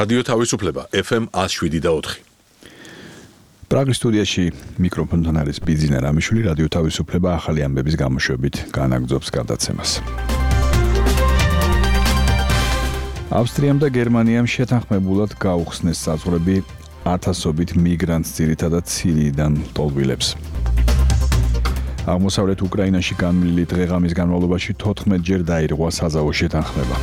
რადიო თავისუფლება FM 107.4. პრაღის სტუდიაში მიკროფონთან არის ბიძინა რამიშვილი. რადიო თავისუფლება ახალი ამბების გამოშვებით განაგრძობს გადაცემას. ავსტრიამ და გერმანიამ შეთანხმებულად გაუხსნეს საზღვრები ათასობით მიგრანტს, ძირითადად სირიიდან ლტოლვილებს. აღმოსავლეთ უკრაინაში განვლილი დღე-ღამის განმავლობაში 14-ჯერ დაირღვა საზავო შეთანხმება.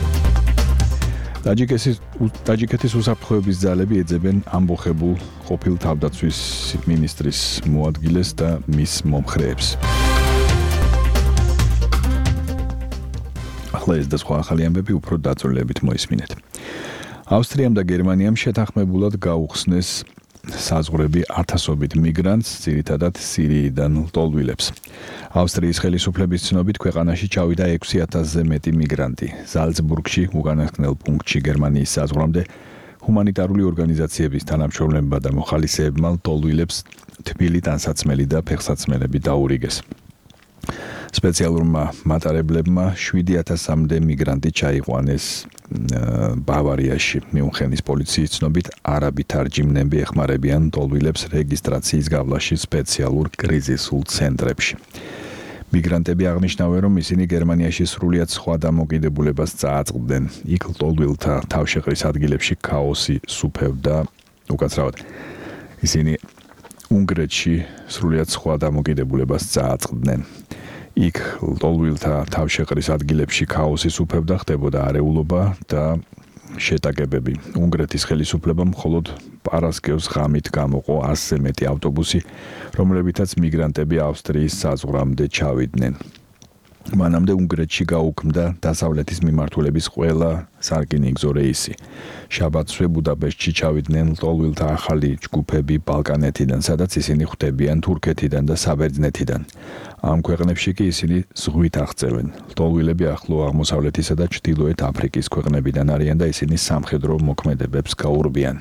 ტაჯიკეთის უსაფრთხოების ძალები ეძებენ ამბოხებულ ყოფილ თავდაცვის მინისტრის მოადგილეს და მის მომხრეებს. ახლა ეს და სხვა ახალი ამბები უფრო დაწვრილებით მოისმინეთ. ავსტრიამ და გერმანიამ შეთანხმებულად გაუხსნეს საზღვრები ათასობით მიგრანტს, ძირითადად სირიიდან ლტოლვილებს. ავსტრიის ხელისუფლების ცნობით ქვეყანაში ჩავიდა 6000-ზე მეტი მიგრანტი. ზალცბურგში, უკანასკნელ პუნქტში გერმანიის საზღვრამდე ჰუმანიტარული ორგანიზაციების თანამშრომლებმა და მოხალისეებმა ლტოლვილებს თბილი ტანსაცმელი და ფეხსაცმელები დაურიგეს. სპეციალურმა მატარებლებმა 7000-მდე მიგრანტი ჩაიყვანეს ბავარიაში. მიუნხენის პოლიციის ცნობით არაბი თარჯიმნები ეხმარებიან ლტოლვილებს რეგისტრაციის გავლაში სპეციალურ კრიზისულ ცენტრებში. მიგრანტები აღნიშნავენ, რომ ისინი გერმანიაში სრულიად სხვა დამოკიდებულებას წააწყდნენ. იქ ლტოლვილთა თავშეყრის ადგილებში ქაოსი სუფევდა. უკაცრავად, ისინი უნგრეთში სრულიად სხვა დამოკიდებულებას წააწყდნენ. იქ ლტოლვილთა თავშეყრის ადგილებში ქაოსი სუფევდა, ხდებოდა არეულობა და შეტაკებები. უნგრეთის ხელისუფლებამ მხოლოდ პარასკევს ღამით გამოყო 100-ზე მეტი ავტობუსი, რომლებითაც მიგრანტები ავსტრიის საზღვრამდე ჩავიდნენ. მანამდე უნგრეთში გაუქმდა დასავლეთის მიმართულების ყველა სარკინიგზო რეისი. შაბათსვე ბუდაპეშტში ჩავიდნენ ლტოლვილთა ახალი ჯგუფები ბალკანეთიდან, სადაც ისინი ხვდებიან თურქეთიდან და საბერძნეთიდან. ამ ქვეყნებში კი ისინი ზღვით აღწევენ. ლტოლვილები ახლო აღმოსავლეთისა და ჩრდილოეთ აფრიკის ქვეყნებიდან არიან და ისინი სამხედრო მოქმედებებს გაურბიან.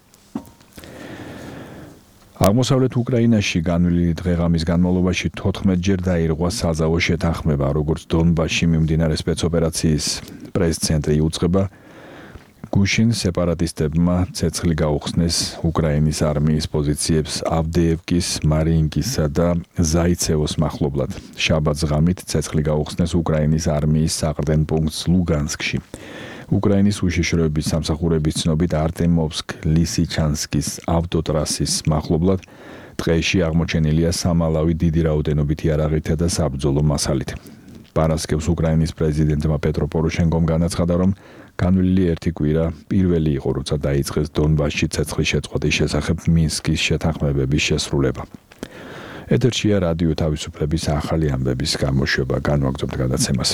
აღმოსავლეთ უკრაინაში განვლილი დღე-ღამის განმავლობაში 14-ჯერ დაირღვა საზავო შეთანხმება, როგორც დონბასში მიმდინარე სპეცოპერაციის პრეს-ცენტრი იუწყება. გუშინ სეპარატისტებმა ცეცხლი გაუხსნეს უკრაინის არმიის პოზიციებს ავდეევკის, მარიინკისა და ზაიცევოს მახლობლად. შაბათს ღამით ცეცხლი გაუხსნეს უკრაინის არმიის საყრდენ პუნქტს ლუგანსკში. უკრაინის უშიშროების სამსახურების ცნობით არტემოვსკ-ლისიჩანსკის ავტოტრასის მახლობლად ტყეში აღმოჩენილია სამალავი დიდი რაოდენობით იარაღითა და საბრძოლო მასალით. პარასკევს უკრაინის პრეზიდენტმა პეტრო პოროშენკომ განაცხადა, რომ განვლილი ერთი კვირა პირველი იყო, როცა დაიწყეს დონბასში ცეცხლის შეწყვეტის შესახებ მინსკის შეთანხმებების შესრულება. ეთერშია რადიო თავისუფლების ახალი ამბების გამოშვება. განვაგრძობთ გადაცემას.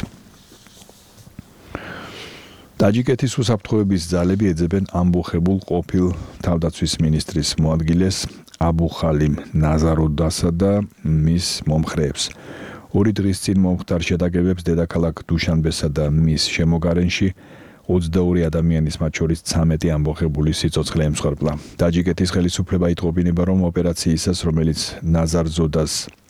ტაჯიკეთის უსაფრთხოების ძალები ეძებენ ამბოხებულ ყოფილ თავდაცვის მინისტრის მოადგილეს აბუხალიმ ნაზაროდასა და მის მომხრეებს. 2 დღის წინ მომხდარ შეტაკებებს დედაქალაქ დუშანბესა და მის შემოგარენში 22 ადამიანის, მათ შორის 13 ამბოხებული სიცოცხლე ემსხვერპლა. ტაჯიკეთის ხელისუფლება იტყობინება, რომ ოპერაციისას, რომელიც ნაზარზოდას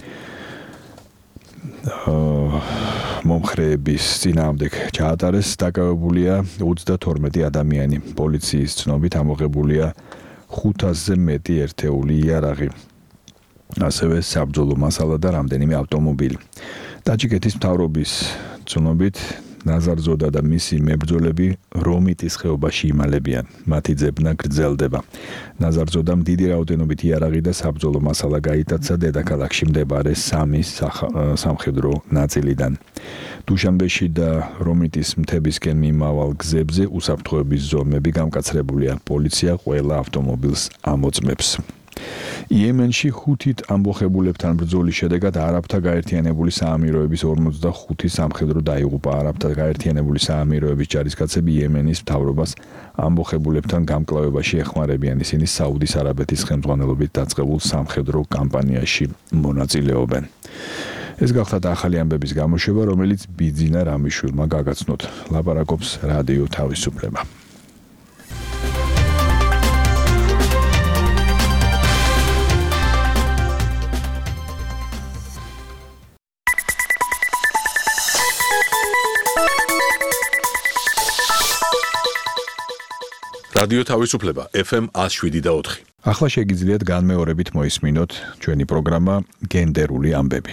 მომხრეების წინააღმდეგ ჩაატარეს, დაკავებულია 32 ადამიანი. პოლიციის ცნობით ამოღებულია 500-ზე მეტი ერთეული იარაღი, ასევე საბრძოლო მასალა და რამდენიმე ავტომობილი. ტაჯიკეთის მთავრობის ცნობით ნაზარზოდა და მისი მებრძოლები რომიტის ხეობაში იმალებიან. მათი ძებნა გრძელდება. ნაზარზოდამ დიდი რაოდენობით იარაღი და საბრძოლო მასალა გაიტაცა დედაქალაქში მდებარე 3 სამხედრო ნაწილიდან. დუშანბეში და რომიტის მთებისკენ მიმავალ გზებზე უსაფრთხოების ზომები გამკაცრებულია. პოლიცია ყველა ავტომობილს ამოწმებს. იემენში ხუთით ამბოხებულებთან ბრძოლის შედეგად არაბთა გაერთიანებული საამიროების 45 სამხედრო დაიღუპა. არაბთა გაერთიანებული საამიროების ჯარისკაცები იემენის მთავრობას ამბოხებულებთან გამკლავებაში ეხმარებიან. ისინი საუდის არაბეთის ხელმძღვანელობით დაწყებულ სამხედრო კამპანიაში მონაწილეობენ. ეს გახლავთ ახალი ამბების გამოშვება, რომელიც ბიძინა რამიშვილმა გაგაცნოთ. ლაპარაკობს რადიო თავისუფლება. რადიო თავისუფლება FM 107.4. ახლა შეგიძლიათ განმეორებით მოისმინოთ ჩვენი პროგრამა გენდერული ამბები.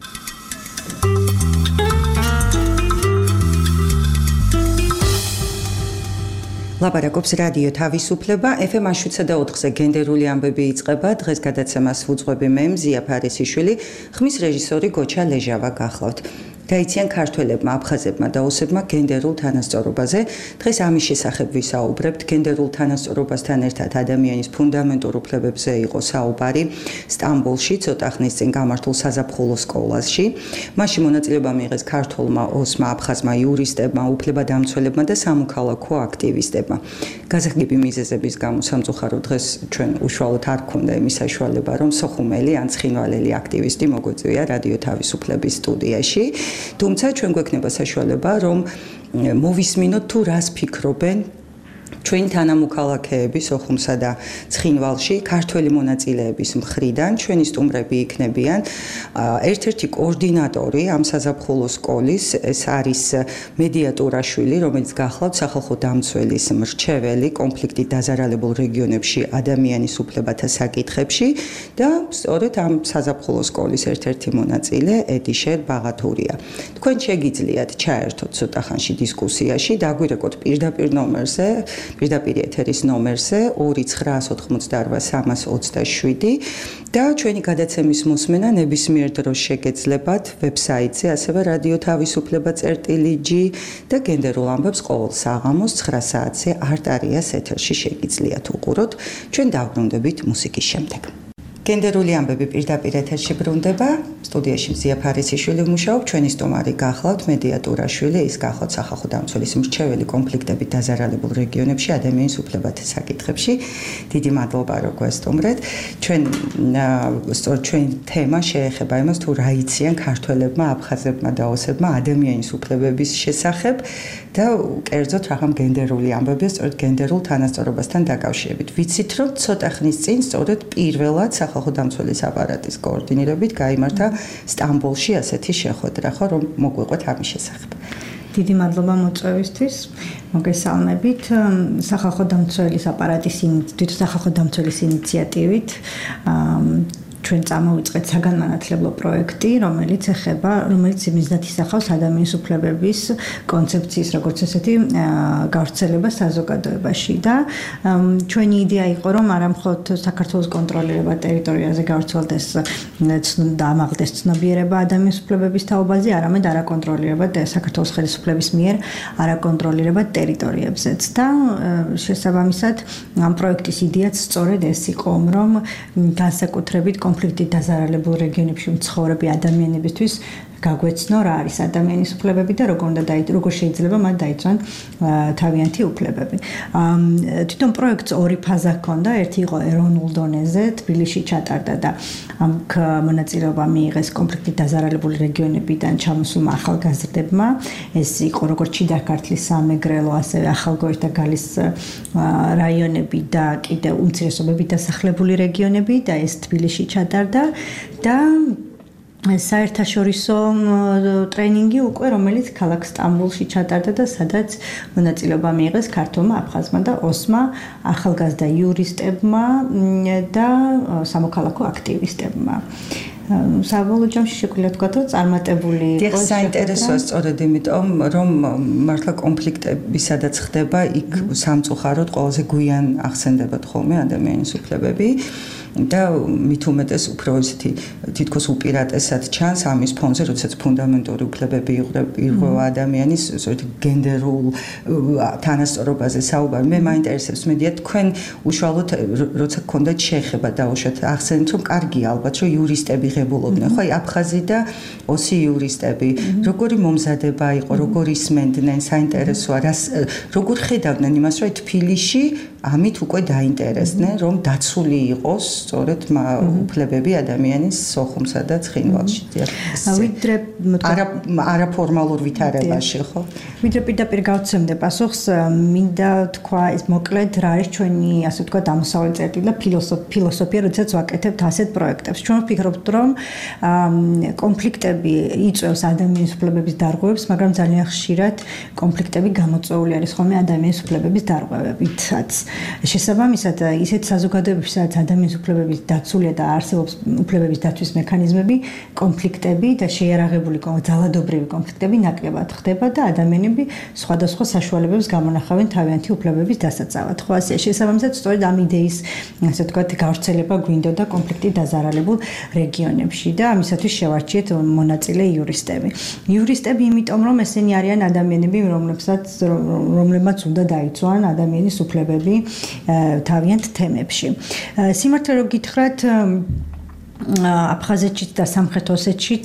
ლაპარაკობს რადიო თავისუფლება FM 107.4-ზე გენდერული ამბები იწყება. დღეს გადაცემას ვუძღვები მე მზია ფარისიშვილი, ხმის რეჟისორი გოჩა ლეჟავა გახლავთ. გაიციან ქართველებმა, აფხაზებმა და ოსებმა გენდერულ თანასწორობაზე. დღეს ამის შესახებ ვისაუბრებთ. გენდერულ თანასწორობასთან ერთად ადამიანის ფუნდამენტურ უფლებებზე იყო საუბარი სტამბოლში, ცოტა ხნის წინ გამართულ საზაფხულო სკოლაში. მასში მონაწილეობა მიიღეს ქართველმა, ოსმა, აფხაზმა, იურისტებმა, უფლებადამცველებმა და სამოქალაქო აქტივისტებმა. გაზრდილი მიზეზების გამო სამწუხაროდ დღეს ჩვენ უშუალოდ არ გვქონდა იმის საშუალება, რომ სოხუმელი ან ცხინვალელი აქტივისტი მოგვეწვია რადიო თავისუფლების სტუდიაში. თუმცა ჩვენ გვექნება საშუალება, რომ მოვისმინოთ თუ რას ფიქრობენ ჩვენი თანამოქალაქეები სოხუმსა და ცხინვალში ქართველი მონაწილეების მხრიდან. ჩვენი სტუმრები იქნებიან ერთ-ერთი კოორდინატორი ამ საზაფხულო სკოლის, ეს არის მედია ტურაშვილი, რომელიც გახლავთ სახალხო დამცველის მრჩეველი კონფლიქტით დაზარალებულ რეგიონებში ადამიანის უფლებათა საკითხებში და სწორედ ამ საზაფხულო სკოლის ერთ-ერთი მონაწილე ედიშერ ბაღათურია. თქვენ შეგიძლიათ ჩაერთოთ ცოტა ხანში დისკუსიაში, დაგვირეკოთ პირდაპირ ნომერზე, პირდაპირ ეთერის ნომერზე 2988327 და ჩვენი გადაცემის მოსმენა ნებისმიერ დროს შეგეძლებათ ვებსაიტზე, ასევე რადიო თავისუფლება.gr და გენდერულ ამბებს ყოველ საღამოს 9 საათზე არტარიას ეთერში შეგიძლიათ უყუროთ. ჩვენ დავბრუნდებით მუსიკის შემდეგ. გენდერული ამბები პირდაპირ ეთერში ბრუნდება. სტუდიაში მზია ფარისიშვილი მუშაობ, ჩვენი სტუმარი გახლავთ მედია ტურაშვილი, ის გახლავთ სახალხო დამცველის მრჩეველი კონფლიქტებით დაზარალებულ რეგიონებში ადამიანის უფლებათა საკითხებში. დიდი მადლობა რომ გვესტუმრეთ. ჩვენ თემა შეეხება იმას, თუ რა იციან ქართველებმა, აფხაზებმა და ოსებმა ადამიანის უფლებების შესახებ და კერძოდ რაღამ გენდერული ამბები, სწორედ გენდერულ თანასწორობასთან დაკავშირებით. ვიცით, რომ ცოტა ხნის წინ სწორედ პირველად სახალხო დამცველის აპარატის კოორდინირებით გაიმართა სტამბოლში ასეთი შეხვედრა, ხო, რომ მოგვიყვეთ ამის შესახებ. დიდი მადლობა მოწვევისთვის. მოგესალმებით. სახალხო დამცველის აპარატის სახალხო დამცველის ინიციატივით ჩვენ წამოვიწყეთ საგანმანათლებლო პროექტი, რომელიც მიზნად ისახავს ადამიანის უფლებების კონცეფციის როგორც ესეთი გავრცელება საზოგადოებაში და ჩვენი იდეა იყო, რომ არა მხოლოდ საქართველოს კონტროლირება ტერიტორიაზე გავრცელდეს და ამაღლდეს ცნობიერება ადამიანის უფლებების თაობაზე, არამედ არაკონტროლირება საქართველოს ხელისუფლების მიერ არაკონტროლირება ტერიტორიებზეც და შესაბამისად ამ პროექტის იდეაც სწორედ ეს იყო, რომ განსაკუთრებით კონფლიქტით დაზარალებულ რეგიონებში მცხოვრები ადამიანებისთვის გაგვეცნო რა არის ადამიანის უფლებები და როგორ შეიძლება მათ დაიცვან თავიანთი უფლებები. თვითონ პროექტს ორი ფაზა ჰქონდა, ერთი იყო ეროვნულ დონეზე, თბილისში ჩატარდა და აქ მონაწილეობა მიიღეს კონფლიქტით დაზარალებული რეგიონებიდან ჩამოსულმა ახალგაზრდებმა. ეს იყო როგორც შიდა ქართლის სამეგრელო, ასევე ახალგორჯ და გალის რაიონები და კიდევ უმცირესობებით დასახლებული რეგიონები და ეს თბილისში ჩატარდა და საერთაშორისო ტრენინგი უკვე, რომელიც ქალაქ სტამბოლში ჩატარდა და სადაც მონაწილეობა მიიღეს ქართველმა, აფხაზმა და ოსმა ახალგაზრდა იურისტებმა და სამოქალაქო აქტივისტებმა. საბოლოო ჯამში შეგვიძლია თქვა, რომ წარმატებული იყო. საინტერესოა სწორედ იმიტომ, რომ მართლა კონფლიქტები სადაც ხდება, იქ სამწუხაროდ ყველაზე გვიან ახსენდებათ ხოლმე ადამიანის უფლებები. და მით უმეტეს უფრო ისეთი თითქოს უპირატესად ჩანს ამის ფონზე, როდესაც ფუნდამენტური უფლებები ირღვევა ადამიანის გენდერულ თანასწორობაზე საუბარი. მე მაინტერესებს მედია თქვენ უშუალოდ როცა გქონდათ შეხება დაუშვათ ახსენეთ, რომ კარგია ალბათ რომ იურისტები ღებულობდნენ, ხო, აი აფხაზი და ოსი იურისტები, როგორი მომზადება იყო, როგორ ისმენდნენ, საინტერესოა, როგორ ხედავდნენ იმას, რომ თბილისში ამით უკვე დაინტერესდნენ, რომ დაცული იყოს სწორედ უფლებები ადამიანის სოხუმსა და ცხინვალში. ვიდრე არაფორმალურ ვითარებაში, ხო? ვიდრე პირდაპირ გავცემდე პასუხს, მინდა თქვა ეს მოკლედ რა არის ჩვენი, ასე ვთქვათ, ამოსავალი წერტილი და ფილოსოფია, როდესაც ვაკეთებთ ასეთ პროექტებს. ჩვენ ვფიქრობთ, რომ კონფლიქტები იწვევს ადამიანის უფლებების დარღვევებს, მაგრამ ძალიან ხშირად კონფლიქტები გამოწვეული არის ხოლმე ადამიანის უფლებების დარღვევებითაც. შესაბამისად, ისეთ საზოგადოებებში, სადაც ადამიანის უფლებების დაცულია და არსებობს უფლებების დაცვის მექანიზმები, კონფლიქტები და შეიარაღებული ძალადობრივი კონფლიქტები ნაკლებად ხდება და ადამიანები სხვადასხვა საშუალებებს გამონახავენ თავიანთი უფლებების დასაცავად. ხო, ასე შესაბამისად, სწორედ ამ იდეის, ასე ვთქვათ, გავრცელება გვინდოდა კონფლიქტით დაზარალებულ რეგიონებში და ამისათვის შევარჩიეთ მონაწილე იურისტები. იურისტები, იმიტომ რომ ესენი არიან ადამიანები, რომლებმაც უნდა დაიცვან ადამიანის უფლებები თავიანთ თემებში. სიმართლე რომ გითხრათ, აფხაზეთშიც და სამხრეთ ოსეთშიც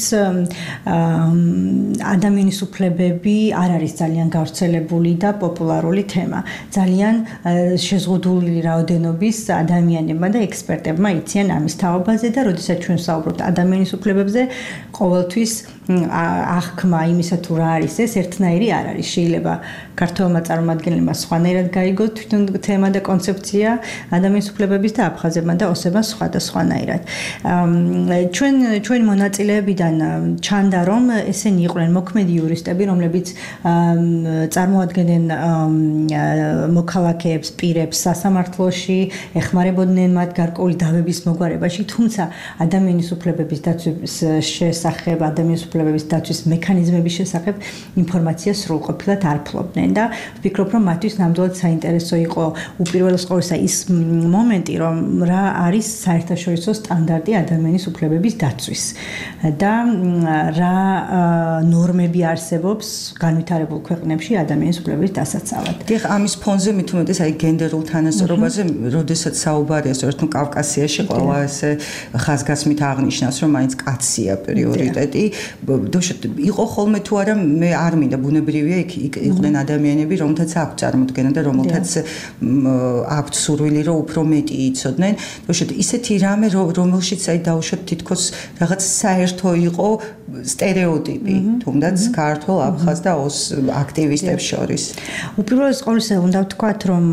ადამიანის უფლებები არ არის ძალიან გავრცელებული და პოპულარული თემა. ძალიან შეზღუდული რაოდენობის ადამიანებმა და ექსპერტებმა იციან ამის თაობაზე და როდესაც ჩვენ ვსაუბრობთ ადამიანის უფლებებზე, ყოველთვის აღქმა იმისა თუ რა არის ეს ერთნაირი არ არის. შეიძლება ქართველმა წარმომადგენლებმა სხვანაირად გაიგოს თვითონ თემა და კონცეფცია ადამიანის უფლებების და აფხაზებმა და ოსებმა სხვადასხვანაირად. ჩვენ მონაწილეებიდან ჩანდა რომ ესენი იყვნენ მოქმედი იურისტები, რომლებიც წარმოადგენენ მოქალაქეებს, პირებს სასამართლოში, ეხმარებოდნენ მათ გარკვეული დავების მოგვარებაში, თუმცა ადამიანის უფლებების დაცვის შესახებ, ადამიანის უფლებების დაცვის მექანიზმების შესახებ ინფორმაცია სრულყოფილად არ ფლობდნენ და ვფიქრობ რომ მათთვის ნამდვილად საინტერესო იყო უპირველეს ყოვლისა ის მომენტი, რომ რა არის საერთაშორისო სტანდარტი ადამიანის უფლებების დაცვის და რა ნორმები არსებობს განვითარებულ ქვეყნებში ადამიანის უფლებების დასაცავად. დიახ, ამის ფონზე მით უმეტეს აი გენდერულ თანასწორობაზე, როდესაც საუბარია სწორედ კავკასიაში ყველა ესე ხაზგასმით აღნიშნავს, რომ მაინც კაცია პრიორიტეტი. იყო ხოლმე თუ არა, მე არ მინდა, ბუნებრივია იყვნენ ადამიანები, რომელთაც აქვს წარმოდგენა და რომელთაც აქვთ სურვილი, რომ უფრო მეტი იცოდნენ. ისეთი რამე, რომელშიც აი დაუშვათ თითქოს რაღაც საერთო იყო სტერეოტიპი, თუნდაც ქართულ, აფხაზ და ოს აქტივისტებს შორის. უპირველეს ყოვლისა უნდა ვთქვათ, რომ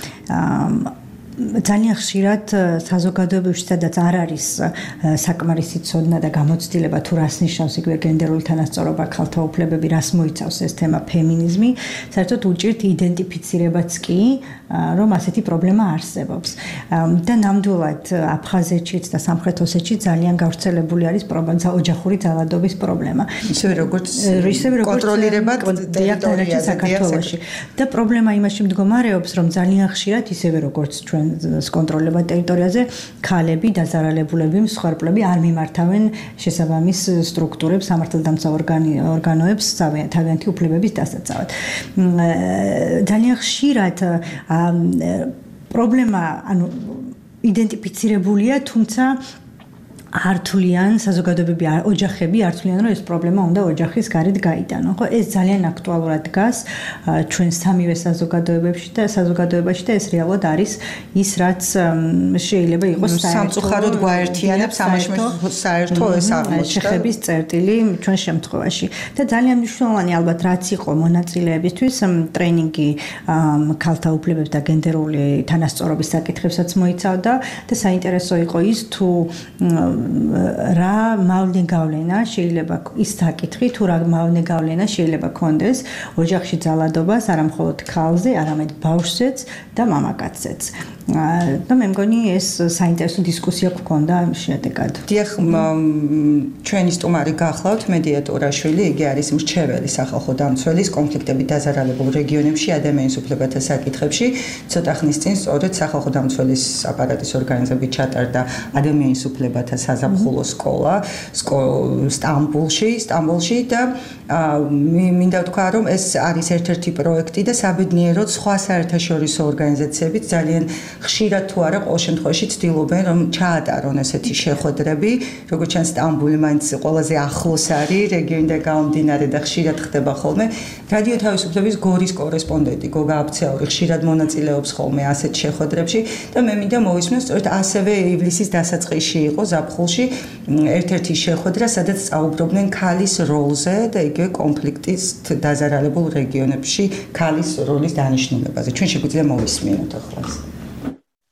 ძალიან ხშირად საზოგადოებებში, სადაც არ არის საკმარისი ცოდნა და გამოცდილება თუ რას ნიშნავს იგივე გენდერული თანასწორობა, ქალთა უფლებები, რას მოიცავს ეს თემა ფემინიზმი, საერთოდ უჭირთ იდენტიფიცირებაც კი, რომ ასეთი პრობლემა არსებობს. და ნამდვილად აფხაზეთშიც და სამხრეთ ოსეთში ძალიან გავრცელებული არის ოჯახური ძალადობის პრობლემა. ისევე როგორც კონტროლირება ტერიტორიაზე საქართველოში. და პრობლემა იმაში მდგომარეობს, რომ ძალიან ხშირად ისევე როგორც ჩვენ კონტროლება ტერიტორიაზე, ქალები, დაზარალებულები, მსხვერპლები არ მიმართავენ შესაბამის სტრუქტურებს, სამართალდამცავ ორგანოებს თავიანთი უფლებების დასაცავად. ძალიან ხშირად პრობლემა, იდენტიფიცირებულია, თუმცა ართულიან საზოგადოებები, ოჯახები ართულიან, რომ ეს პრობლემა უნდა ოჯახის გარეთ გაიტანონ. ხო, ეს ძალიან აქტუალურად დგას ჩვენ სამივე საზოგადოებაში და ეს რეალურად არის ის, რაც შეიძლება იყოს სამწუხაროდ გვაერთიანებს, ამაში საერთო ეს აღმოჩნდა. შეხების წერტილი ჩვენ შემთხვევაში. და ძალიან მნიშვნელოვანი ალბათ რაც იყო მონაწილეებისთვის ტრენინგი ქალთა უფლებების და გენდერული თანასწორობის საკითხებსაც მოიცავდა და საინტერესო იყო ის თუ რა მავნე გავლენა შეიძლება ის საკითხი თუ რა მავნე გავლენა შეიძლება კონდეს ოჯახში ძალადობას არა მხოლოდ ქალზე, არამედ ბავშვზეც და მამაკაცზეც. და მე მგონი ეს საინტერესო დისკუსია გქონდა ამ შედეგად. დიახ, ჩვენი სტუმარი გახლავთ მედიატორაშვილი, იგი არის მრჩეველი სახალხო დამცველის კონფლიქტებით დაზარალებულ რეგიონებში ადამიანის უფლებათა საკითხებში. ცოტა ხნის წინ სწორედ სახალხო დამცველის აპარატის ორგანიზებით ჩატარდა ადამიანის უფლებათა საზაფხულო სკოლა სტამბოლში და მინდა ვთქვა, რომ ეს არის ერთ-ერთი პროექტი და საბედნიეროდ სხვა საერთაშორისო ორგანიზაციებიც ძალიან ხშირად თუ არა ყოველ შემთხვევაში ცდილობენ რომ ჩაატარონ ესეთი შეხვედრები, როგორც ჩანს სტამბოლი მაინც ყველაზე ახლოს არის რეგიონიდან გამომდინარე და ხშირად ხდება ხოლმე. რადიო თავისუფლების გორის კორესპონდენტი გოგა აბცაური ხშირად მონაწილეობს ხოლმე ასეთ შეხვედრებში და მე მინდა მოვისმენთ სწორედ ასევე ივლისის დასაწყისში იყო ზაფხულში ერთ-ერთი შეხვედრა, სადაც სწაუბრობდნენ ქალის როლზე და იგივე კონფლიქტის დაზარალებულ რეგიონებში ქალის როლის დანიშნულებაზე. ჩვენ შეგვიძლია მოვისმინოთ ახლა.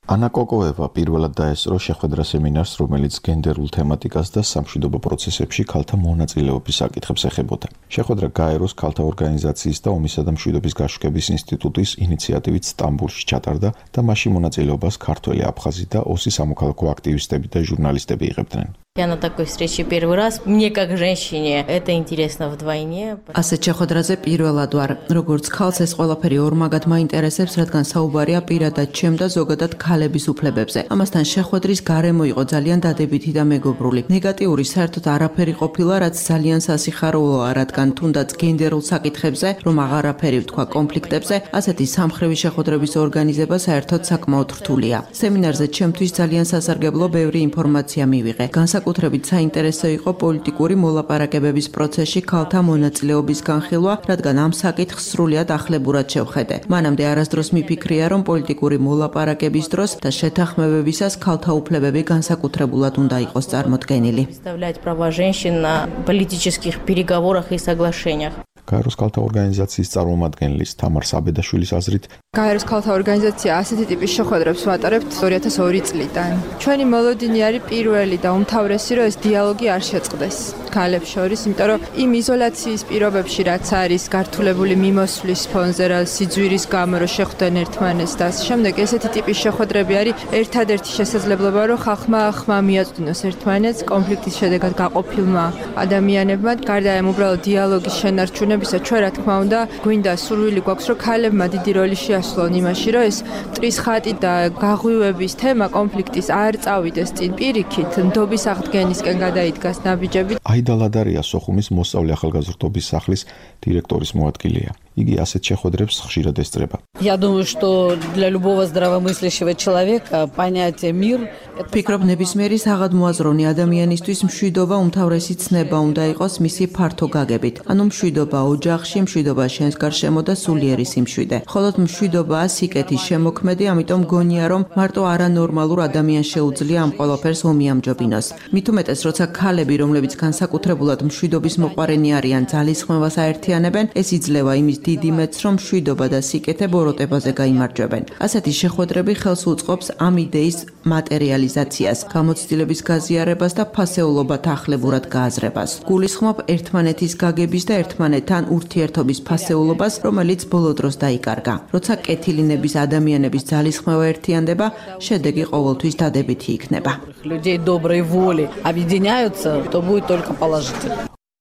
ანა კოკოევა პირველად დაესწრო შეხვედრა სემინარს, რომელიც გენდერულ თემატიკას და სამშვიდობო პროცესებში ქალთა მონაწილეობის საკითხებს ეხებოდა. შეხვედრა გაეროს ქალთა ორგანიზაციის და ომისა და მშვიდობის გაშუქების ინსტიტუტის ინიციატივით სტამბოლში ჩატარდა და მასში მონაწილეობას ქართველი, აფხაზი და ოსი სამოქალაქო აქტივისტები და ჟურნალისტები იღებდნენ. Я на такой встрече первый раз. Мне как женщине это интересно вдвойне. ასეთ შეხვედრაზე პირველად ვარ. როგორც ქალს ეს ყველაფერი ორმაგად მაინტერესებს, რადგან საუბარია პირადად ჩემ და ზოგადად ქალების უფლებებზე. ამასთან შეხვედრის გარემო იყო ძალიან დადებითი და მეგობრული. ნეგატიური საერთოდ არაფერი ყოფილა, რაც ძალიან სასიხარულოა, რადგან თუნდაც გენდერულ საკითხებზე, რომ აღარაფერი ვთქვა კონფლიქტებზე, ასეთი სამხრევი შეხვედრების ორგანიზება საერთოდ საკმაოდ რთულია. სემინარზე ჩემთვის ძალიან სასარგებლო ბევრი ინფორმაცია მივიღე. განსაკუთრებით საინტერესო იყო პოლიტიკური მოლაპარაკებების პროცესში ქალთა მონაწილეობის განხილვა, რადგან ამ საკითხს სრულიად ახლებურად შევხედე. მანამდე არასდროს მიფიქრია, რომ პოლიტიკური მოლაპარაკების დროს და შეთანხმებებისას ქალთა უფლებები განსაკუთრებულად უნდა იყოს წარმოდგენილი. Представлять права женщин на политических переговорах и соглашениях. გაეროს ქალთა ორგანიზაციის წარმომადგენლის თამარ საბედაშვილის აზრით, გაეროს ქალთა ორგანიზაცია ასეთი ტიპის შეხვედრებს ვატარებთ 2002 წლიდან. ჩვენი მოლოდინი არის პირველი და უმთავრესი, რომ ეს დიალოგი არ შეწყდეს ქალებს შორის, იმიტომ რომ იმ იზოლაციის პირობებში, რაც არის გართულებული მიმოსვლის ფონზე, რა სიძვირის გამო რომ შეხვდნენ ერთმანეთს და შემდეგ ესეთი ტიპის შეხვედრები არის ერთადერთი შესაძლებლობა, რომ ხმა მიაწვდინოს ერთმანეთს კონფლიქტის შედეგად გაყოფილმა ადამიანებმა. გარდა ამ უბრალოდ დიალოგის შენარჩუნებისა, ჩვენ რა თქმა უნდა გვინდა სურვილი გვაქვს, რომ ქალებმა დიდი როლი შეასრულონ იმაში, რომ ეს მტრის ხატი და გაღვივების თემა კონფლიქტის არ წავიდეს წინ პირიქით, ნდობის აღდგენისკენ გადაიდგას ნაბიჯები. აიდა ლადარია სოხუმის მოსწავლე ახალგაზრდობის სახლის დირექტორის მოადგილეა. იგი ასეთ შეხვედრებს ხშირად ესწრება. Я думаю, что для любого здравомыслящего человека понятие мир ფიქრობ ნებისმიერი საღადმოაზროვნე ადამიანისთვის მშვიდობა უმთავრესი ცნება უნდა იყოს მისი ფართო გაგებით. ანუ მშვიდობა ოჯახში, მშვიდობა შენს გარშემო და სულიერი სიმშვიდე. ხოლოდ მშვიდობაა სიკეთის შემოქმედი, ამიტომ გონია რომ მარტო არანორმალურ ადამიანს შეუძლია ამ ყველაფერს ომიამჯობინოს. მით უმეტეს, როცა ქალები, რომლებიც განსაკუთრებულად მშვიდობის მოყვარენი არიან, ძალისხმევას აერთიანებენ, ეს იძლევა იმის დიდი მეც, რომ მშვიდობა და სიკეთე ბოროტებაზე გაიმარჯვებენ. ასეთი შეხვედრები ხელს უწყობს ამ იდეის მატერიალიზაციას, გამოცდილების გაზიარებას და ფასეულობათ ახლებურად გააზრებას. გულისხმობ ერთმანეთის გაგების და ერთმანეთთან ურთიერთობის ფასეულობას, რომელიც ბოლო დროს დაიკარგა. როცა კეთილინების ადამიანების ძალისხმევა ერთიანდება, შედეგი ყოველთვის დადებითი იქნება. людей доброй воли объединяются, то будет только положительно.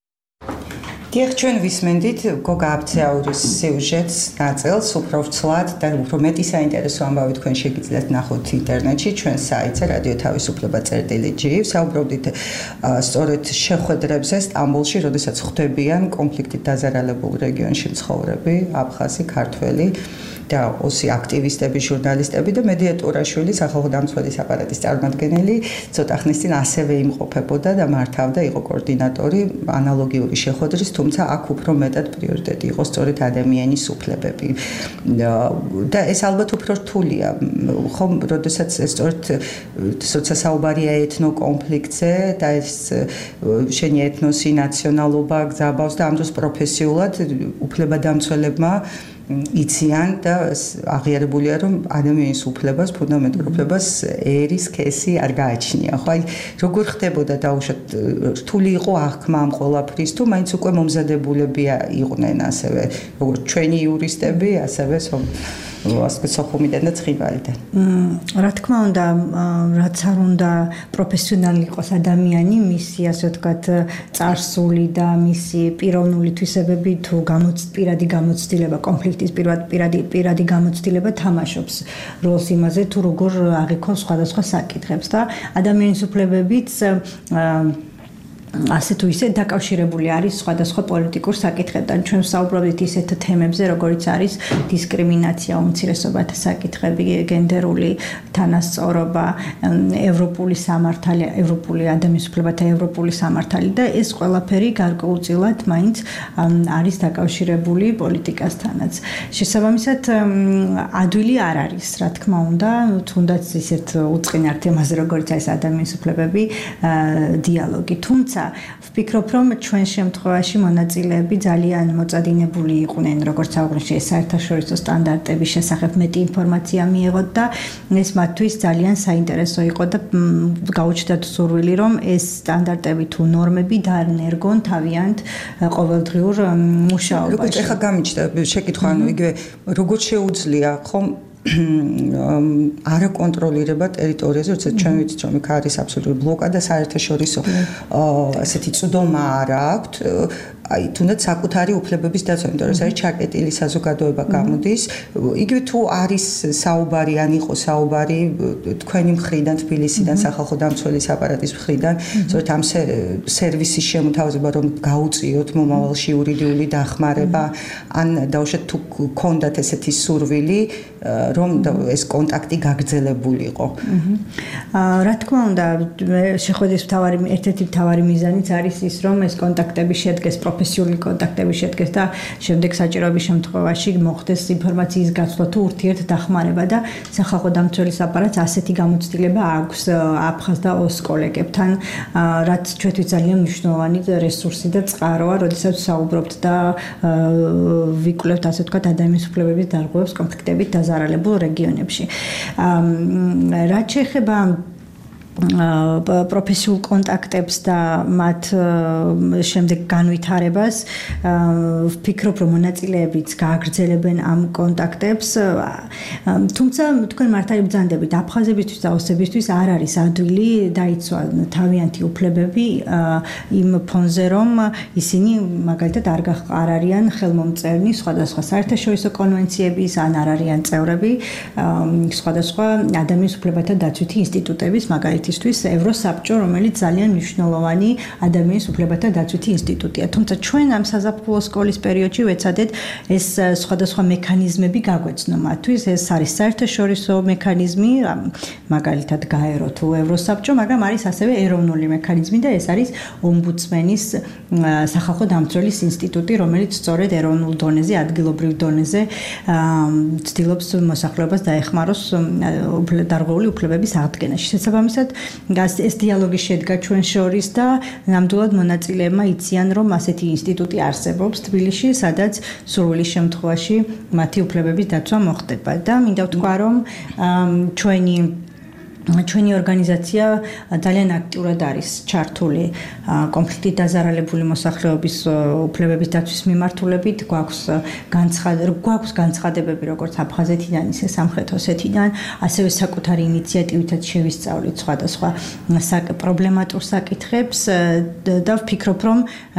დიახ, ჩვენ ვისმენდით გოგა აბცაურის სიუჟეტს ნაწილს, უფრო ვრცლად და უფრო მეტი საინტერესო ამბავი თქვენ შეგიძლიათ ნახოთ ინტერნეტში, ჩვენ საიტზე რადიო თავისუფლება.gi. საუბრობდით სწორედ შეხვედრებზე სტამბოლში, როდესაც ხვდებიან კონფლიქტით დაზარალებულ რეგიონში მცხოვრები აფხაზი, ქართველი და ოსი აქტივისტები, ჟურნალისტები და მედიატურაშვილი სახალხო დამცველის აპარატის წარმომადგენელი ცოტა ხნის წინ ასევე იმყოფებოდა და მართავდა, იყო კოორდინატორი ანალოგიური შეხვედრის, თუმცა აქ უფრო მეტად პრიორიტეტი იყო სწორედ ადამიანის უფლებები. და ეს ალბათ უფრო რთულია, ხომ, როდესაც სწორედ საუბარია ეთნოკონფლიქტზე და ეს შენი ეთნოსი, ნაციონალობა გზაბავს და ამ დროს პროფესიულად უფლებადამცველებმა იციან და აღიარებულია, რომ ადამიანის უფლებას, ფუნდამენტურ უფლებას ერის სქესი არ გააჩნია. ხო, აი, როგორ ხდებოდა დაუშვათ, რთული იყო აღქმა ამ ყველაფრის, თუ მაინც უკვე მომზადებულები იყვნენ ასევე, როგორც ჩვენი იურისტები, ასევე სოხუმიდან და ცხინვალიდან. რა თქმა უნდა, რაც არ უნდა პროფესიონალი იყოს ადამიანი, მისი ასე ვთქვათ, წარსული და მისი პიროვნული თვისებები თუ პირადი გამოცდილება, კონფლიქტის პირადი გამოცდილება თამაშობს როლს იმაზე, თუ როგორ აღიქვამს სხვადასხვა საკითხებს და ადამიანის უფლებებიც ასე თუ ისე დაკავშირებული არის სხვადასხვა პოლიტიკურ საკითხებთან. ჩვენ ვსაუბრობთ ისეთ თემებზე, როგორიც არის დისკრიმინაცია, უმცირესობათა საკითხები, გენდერული თანასწორობა, ევროპული სამართალი, ევროპული ადამიანის უფლებათა ევროპული სამართალი და ეს ყველაფერი გარკვეულწილად მაინც არის დაკავშირებული პოლიტიკასთანაც. შესაბამისად, ადვილი არ არის, რა თქმა უნდა, თუნდაც ისეთ უწყინარ თემაზე, როგორც არის ადამიანის უფლებები, დიალოგი. თუმცა ვფიქრობ, რომ ჩვენ შემთხვევაში მონაწილეები ძალიან მოწადინებული იყვნენ, როგორც აღნიშნე, საერთაშორისო სტანდარტების შესახებ მეტი ინფორმაცია მიიღოთ და ეს მათთვის ძალიან საინტერესო იყო და გაუჩნდათ სურვილი, რომ ეს სტანდარტები თუ ნორმები დაანერგონ თავიანთ ყოველდღიურ მუშაობაში. როგორც ახლა გამიჩნდა შეკითხვა, ანუ იგივე როგორ შეუძლია ხომ არაკონტროლირება ტერიტორიაზე, როცა ჩვენ ვიცით, რომ იქ არის აბსოლუტური ბლოკადა საერთაშორისო ასეთი წვდომა არ აქვს, აი თუნდაც საკუთარი უფლებების დაცვა, იმიტომ რომ ეს არის ჩაკეტილი საზოგადოება გამოდის, იგივე თუ არის საუბარი, ან იყო საუბარი თქვენი მხრიდან, თბილისიდან, სახალხო დამცველის აპარატის მხრიდან, სწორედ ამ სერვისის შემოთავაზება, რომ გაუწიოთ მომავალში იურიდიული დახმარება, ან დაუშვათ თუ გქონდათ ესეთი სურვილი, რომ ეს კონტაქტი გაგრძელებულიყო. რა თქმა უნდა, შეხვედრის ერთ-ერთი მთავარი მიზანიც არის ის, რომ ეს კონტაქტები შედგეს პროფესიული კონტაქტები შედგეს და შემდეგ საჭიროების შემთხვევაში მოხდეს ინფორმაციის გაცვლა თუ ურთიერთდახმარება და სახალხო დამცველის აპარატს ასეთი გამოცდილება აქვს აფხაზ და ოს კოლეგებთან, რაც ჩვენთვის ძალიან მნიშვნელოვანი რესურსი და წყაროა, როდესაც საუბრობთ და ვიკვლევთ ასე ვთქვათ ადამიანის უფლებების დარღვევებს კონფლიქტებით დაზარალებულ რეგიონებში. რაც შეეხება პროფესიულ კონტაქტებს და მათ შემდეგ განვითარებას, ვფიქრობ, რომ მონაწილეებიც გააგრძელებენ ამ კონტაქტებს, თუმცა თქვენ მართალი ბრძანდებით, აფხაზებისთვის და ოსებისთვის არ არის ადვილი დაიცვა თავიანთი უფლებები იმ ფონზე, რომ ისინი მაგალითად არ არიან ხელმომწერნი სხვადასხვა საერთაშორისო კონვენციების, ან არ არიან წევრები სხვადასხვა ადამიანის უფლებათა დაცვითი ინსტიტუტების, მაგალითად ისთვის ევროსაბჭო, რომელიც ძალიან მნიშვნელოვანი ადამიანის უფლებათა დაცვითი ინსტიტუტია. თუმცა ჩვენ ამ საზაფხულო სკოლის პერიოდში ვეცადეთ ეს სხვადასხვა მექანიზმები გაგვეცნო მათთვის. ეს არის საერთაშორისო მექანიზმი, მაგალითად გაერო თუ ევროსაბჭო, მაგრამ არის ასევე ეროვნული მექანიზმი და ეს არის ომბუდსმენის სახალხო დამცველის ინსტიტუტი, რომელიც სწორედ ეროვნულ დონეზე, ადგილობრივ დონეზე ცდილობს მოსახლეობას დაეხმაროს დარღვეული უფლებების აღდგენაში. შესაბამისად, ეს დიალოგი შედგა ჩვენ შორის და ნამდვილად მონაწილეებმა იციან, რომ ასეთი ინსტიტუტი არსებობს თბილისში, სადაც სურვილის შემთხვევაში მათი უფლებების დაცვა მოხდება. და მინდა ვთქვა, რომ ჩვენი ორგანიზაცია ძალიან აქტიურად არის ჩართული კონფლიქტით დაზარალებული მოსახლეობის უფლებების დაცვის მიმართულებით. გვაქვს განცხადებები როგორც აფხაზეთიდან, ისე სამხრეთ ოსეთიდან, ასევე საკუთარი ინიციატივითაც შევისწავლით სხვადასხვა პრობლემატურ საკითხებს და ვფიქრობ, რომ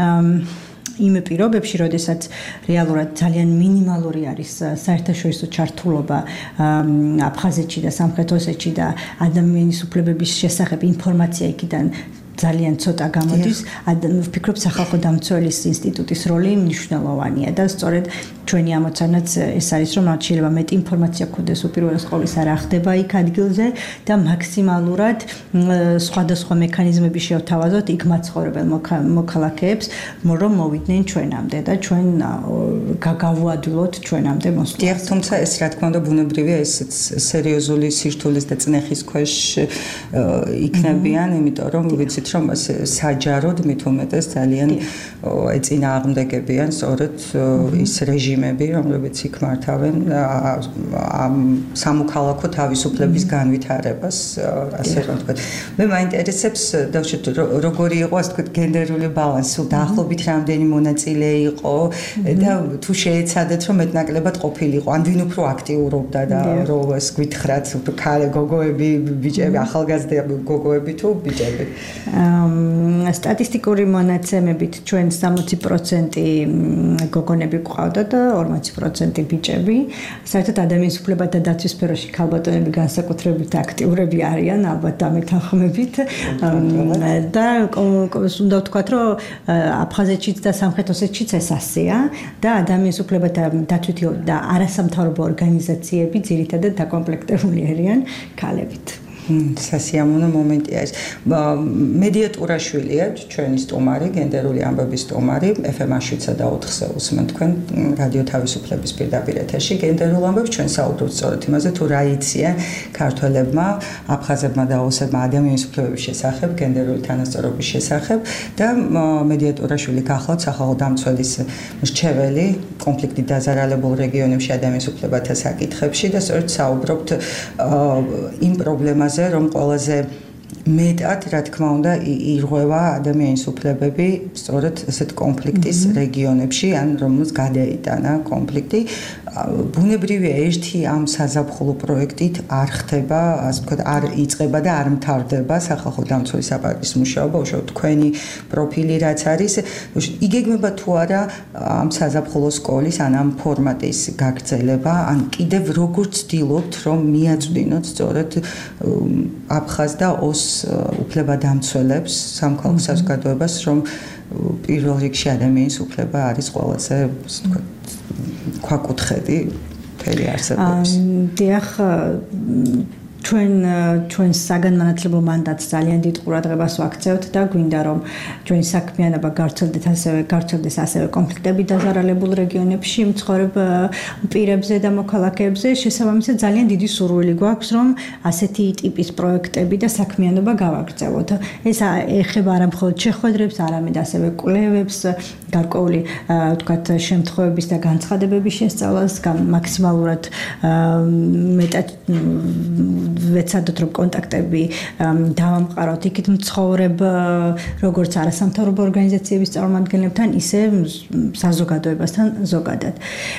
იმ პირობებში, როდესაც რეალურად ძალიან მინიმალური არის საერთაშორისო ჩართულობა აფხაზეთში და სამხრეთ ოსეთში და ადამიანის უფლებების შესახებ ინფორმაცია იქიდან ძალიან ცოტა გამოდის, ვფიქრობ, სახალხო დამცველის ინსტიტუტის როლი მნიშვნელოვანია და სწორედ ჩვენი ამოცანაც ეს არის, რომ მათ შეიძლება მეტი ინფორმაცია გქონდეს უპირველეს ყოვლისა რა ხდება იქ ადგილზე და მაქსიმალურად სხვადასხვა მექანიზმები შევთავაზოთ იქ მაცხოვრებელ მოქალაქეებს, რომ მოვიდნენ ჩვენამდე და ჩვენ გავუადვილოთ ჩვენამდე მოსვლას. დიახ, თუმცა ეს რა თქმა უნდა ბუნებრივია, ესეც სერიოზული სირთულის და წნეხის ქვეშ იქნებიან, იმიტომ რომ ვიცით, რომ საჯაროდ მით უმეტეს ძალიან ეწინააღმდეგებიან სწორედ ის რეჟიმები, რომლებიც იქ მართავენ ამ სამოქალაქო თავისუფლების განვითარებას, ასე რომ ვთქვათ. მე მაინტერესებს დავშეთ როგორი იყო, ასე ვთქვათ, გენდერული ბალანსი, დაახლოებით რამდენი მონაწილე იყო და თუ შეეცადეთ, რომ მეტნაკლებად ყოფილიყო, ან ვინ უფრო აქტიურობდა და რომ ეს გითხრათ, ქალი გოგოები, ბიჭები, ახალგაზრდა გოგოები თუ ბიჭები. სტატისტიკური მონაცემებით ჩვენ 60% გოგონები გვყავდა და 40% ბიჭები. საერთოდ ადამიანის უფლებათა დაცვის სფეროში ქალბატონები განსაკუთრებით აქტიურები არიან, ალბათ ამეთანხმებით. და უნდა ვთქვათ, რომ აფხაზეთშიც და სამხრეთ ოსეთშიც ეს ასეა და ადამიანის უფლებათა დაცვითი და არასამთავრობო ორგანიზაციები ძირითადად დაკომპლექტებული არიან ქალებით. სასიამოვნო მომენტია ეს. მედიატურაშვილია ჩვენი სტუმარი, გენდერული ამბების სტუმარი, FM-აშიცა და 4-ზე უსმენთ თქვენ რადიო თავისუფლების პირდაპირ ეთერში გენდერულ ამბებს ჩვენ საუბრობთ სწორედ იმაზე თუ რა იციან ქართველებმა, აფხაზებმა და ოსებმა ადამიანის უფლებების შესახებ, გენდერული თანასწორობის შესახებ და მედიატურაშვილი გახლავთ სახალხო დამცველის მრჩეველი კონფლიქტით დაზარალებულ რეგიონებში ადამიანის უფლებათა საკითხებში და სწორედ საუბრობთ იმ პრობლემაზე რომ ყველაზე მეტად, რა თქმა უნდა, ირღვევა ადამიანის უფლებები სწორედ ესეთ კონფლიქტის რეგიონებში, ან რომელს გადაიტანა კონფლიქტი. ბუნებრივია, ერთი ამ საზაფხულო პროექტით არ ხდება, ასე ვთქვათ, არ იწყება და არ მთავრდება სახალხო დამცველის აპარატის მუშაობა, უშუალოდ თქვენი პროფილი რაც არის, იგეგმება თუ არა ამ საზაფხულო სკოლის ან ამ ფორმატის გაგრძელება, ან კიდევ როგორ ცდილობთ, რომ მიაწვდინოთ სწორედ აფხაზ და ოს უფლებადამცველებს სამხალხო საზოგადოებას, რომ პირველ რიგში ადამიანის უფლება არის ყველაზე, ასე ვთქვათ, ქვაკუთხედი მთელი არსებობის. დიახ, ჩვენ საგანმანათლებლო მანდატს ძალიან დიდ ყურადღებას ვაქცევთ და გვინდა რომ ჩვენი საქმიანობა გავრცელდეს ასევე კონფლიქტები დაზარალებულ რეგიონებში მცხოვრებ პირებზე და მოქალაქეებზე. შესაბამისად ძალიან დიდი სურვილი გვაქვს რომ ასეთი ტიპის პროექტები და საქმიანობა გავაგრძელოთ. ეს ეხება არა მხოლოდ შეხვედრებს, არამედ ასევე კვლევებს, გარკვეული ვთქვათ შემთხვევების და განცხადებების შესწავლას, მაქსიმალურად მეტად ვეცადოთ რომ კონტაქტები დავამყაროთ იქით მცხოვრებ როგორც არასამთავრობო ორგანიზაციების წარმომადგენლებთან, ისე საზოგადოებასთან ზოგადად.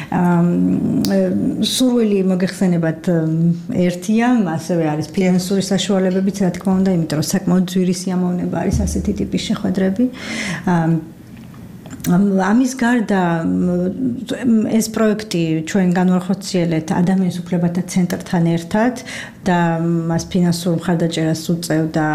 სურვილი მოგეხსენებათ ერთია, ასევე არის ფინანსური საშუალებებიც, რა თქმა უნდა, იმიტომ რომ საკმაოდ ძვირი სიამოვნება არის ასეთი ტიპის შეხვედრები. ამის გარდა ეს პროექტი ჩვენ განვახორციელებთ ადამიანის უფლებათა ცენტრთან ერთად და მას ფინანსურ მხარდაჭერას უწევდა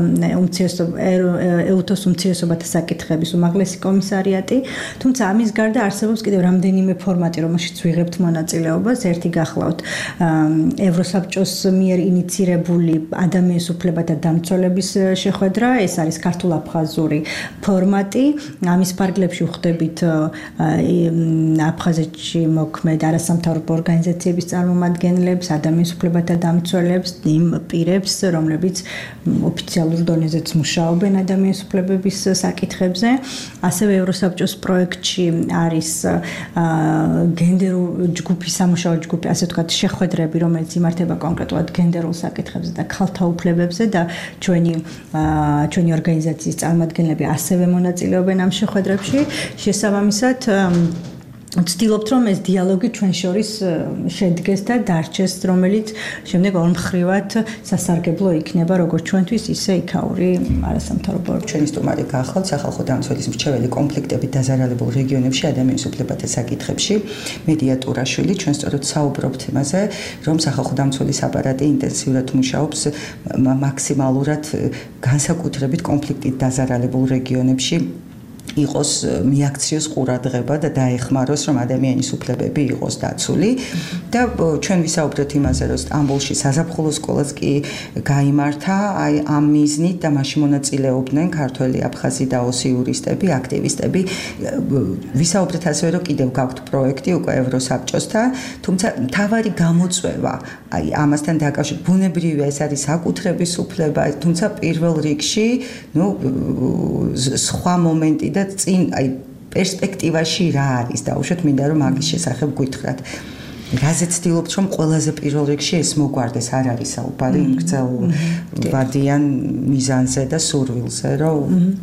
EUTOS უმცირესობათა საკითხების უმაღლესი კომისარიატი, თუმცა ამის გარდა არსებობს კიდევ რამდენიმე ფორმატი, რომელშიც ვიღებთ მონაწილეობას. ერთი გახლავთ ევროსაბჭოს მიერ ინიცირებული ადამიანის უფლებათა დამცველების შეხვედრა, ეს არის ქართულ-აფხაზური ფორმატი. ამის ფარგლებში ვხვდებით აფხაზეთში მოქმედ არასამთავრობო ორგანიზაციების წარმომადგენლებს, ადამიანის უფლებათა დამცველებს, იმ პირებს, რომლებიც ოფიციალურ დონეზეც მუშაობენ ადამიანის უფლებების საკითხებზე. ასევე ევროსაბჭოს პროექტში არის გენდერულ ჯგუფი, სამუშაო ჯგუფი, ასე ვთქვათ, შეხვედრები, რომელიც იმართება კონკრეტულად გენდერულ საკითხებზე და ქალთა უფლებებზე და ჩვენი ორგანიზაციის წარმომადგენლები ასევე მონაწილეობენ ამ შეხვედრებში. შესაბამისად ვცდილობთ რომ ეს დიალოგი ჩვენ შორის შედგეს და დარჩეს, რომელიც შემდეგ ორმხრივად სასარგებლო იქნება როგორც ჩვენთვის, ისე იქაური არასამთავრობო ჩვენი სტუმარი გახლავთ სახალხო დამცველის მრჩეველი კონფლიქტებით დაზარალებულ რეგიონებში ადამიანის უფლებათა საკითხებში მედიატურაშვილი. ჩვენ სწორედ საუბრობთ იმაზე, რომ სახალხო დამცველის აპარატი ინტენსიურად მუშაობს მაქსიმალურად განსაკუთრებით კონფლიქტით დაზარალებულ რეგიონებში იყოს მიაქციოს ყურადღება და დაეხმაროს რომ ადამიანის უფლებები იყოს დაცული და ჩვენ ვისაუბრეთ იმაზე რომ სტამბოლში საზაფხულო სკოლაც კი გაიმართა აი ამ მიზნით და მასში მონაწილეობდნენ ქართველი, აფხაზი და ოსი იურისტები, აქტივისტები. ვისაუბრეთ ასევე რომ კიდევ გაქვთ პროექტი უკვე ევროსაბჭოსთან, თუმცა მთავარი გამოწვევა აი ამასთან დაკავშირებით ბუნებრივია ეს არის საკუთრების უფლება, თუმცა პირველ რიგში სხვა მომენტი და წინ აი პერსპექტივაში რა არის და უშუალოდ მინდა რომ მაგის შესახებ გითხრათ. რაზე ცდილობთ რომ ყველაზე პირველ რიგში ეს მოგვარდეს, არ არის საუბარი იმ გრძელ ვადიან მიზანზე და სურვილზე, რომ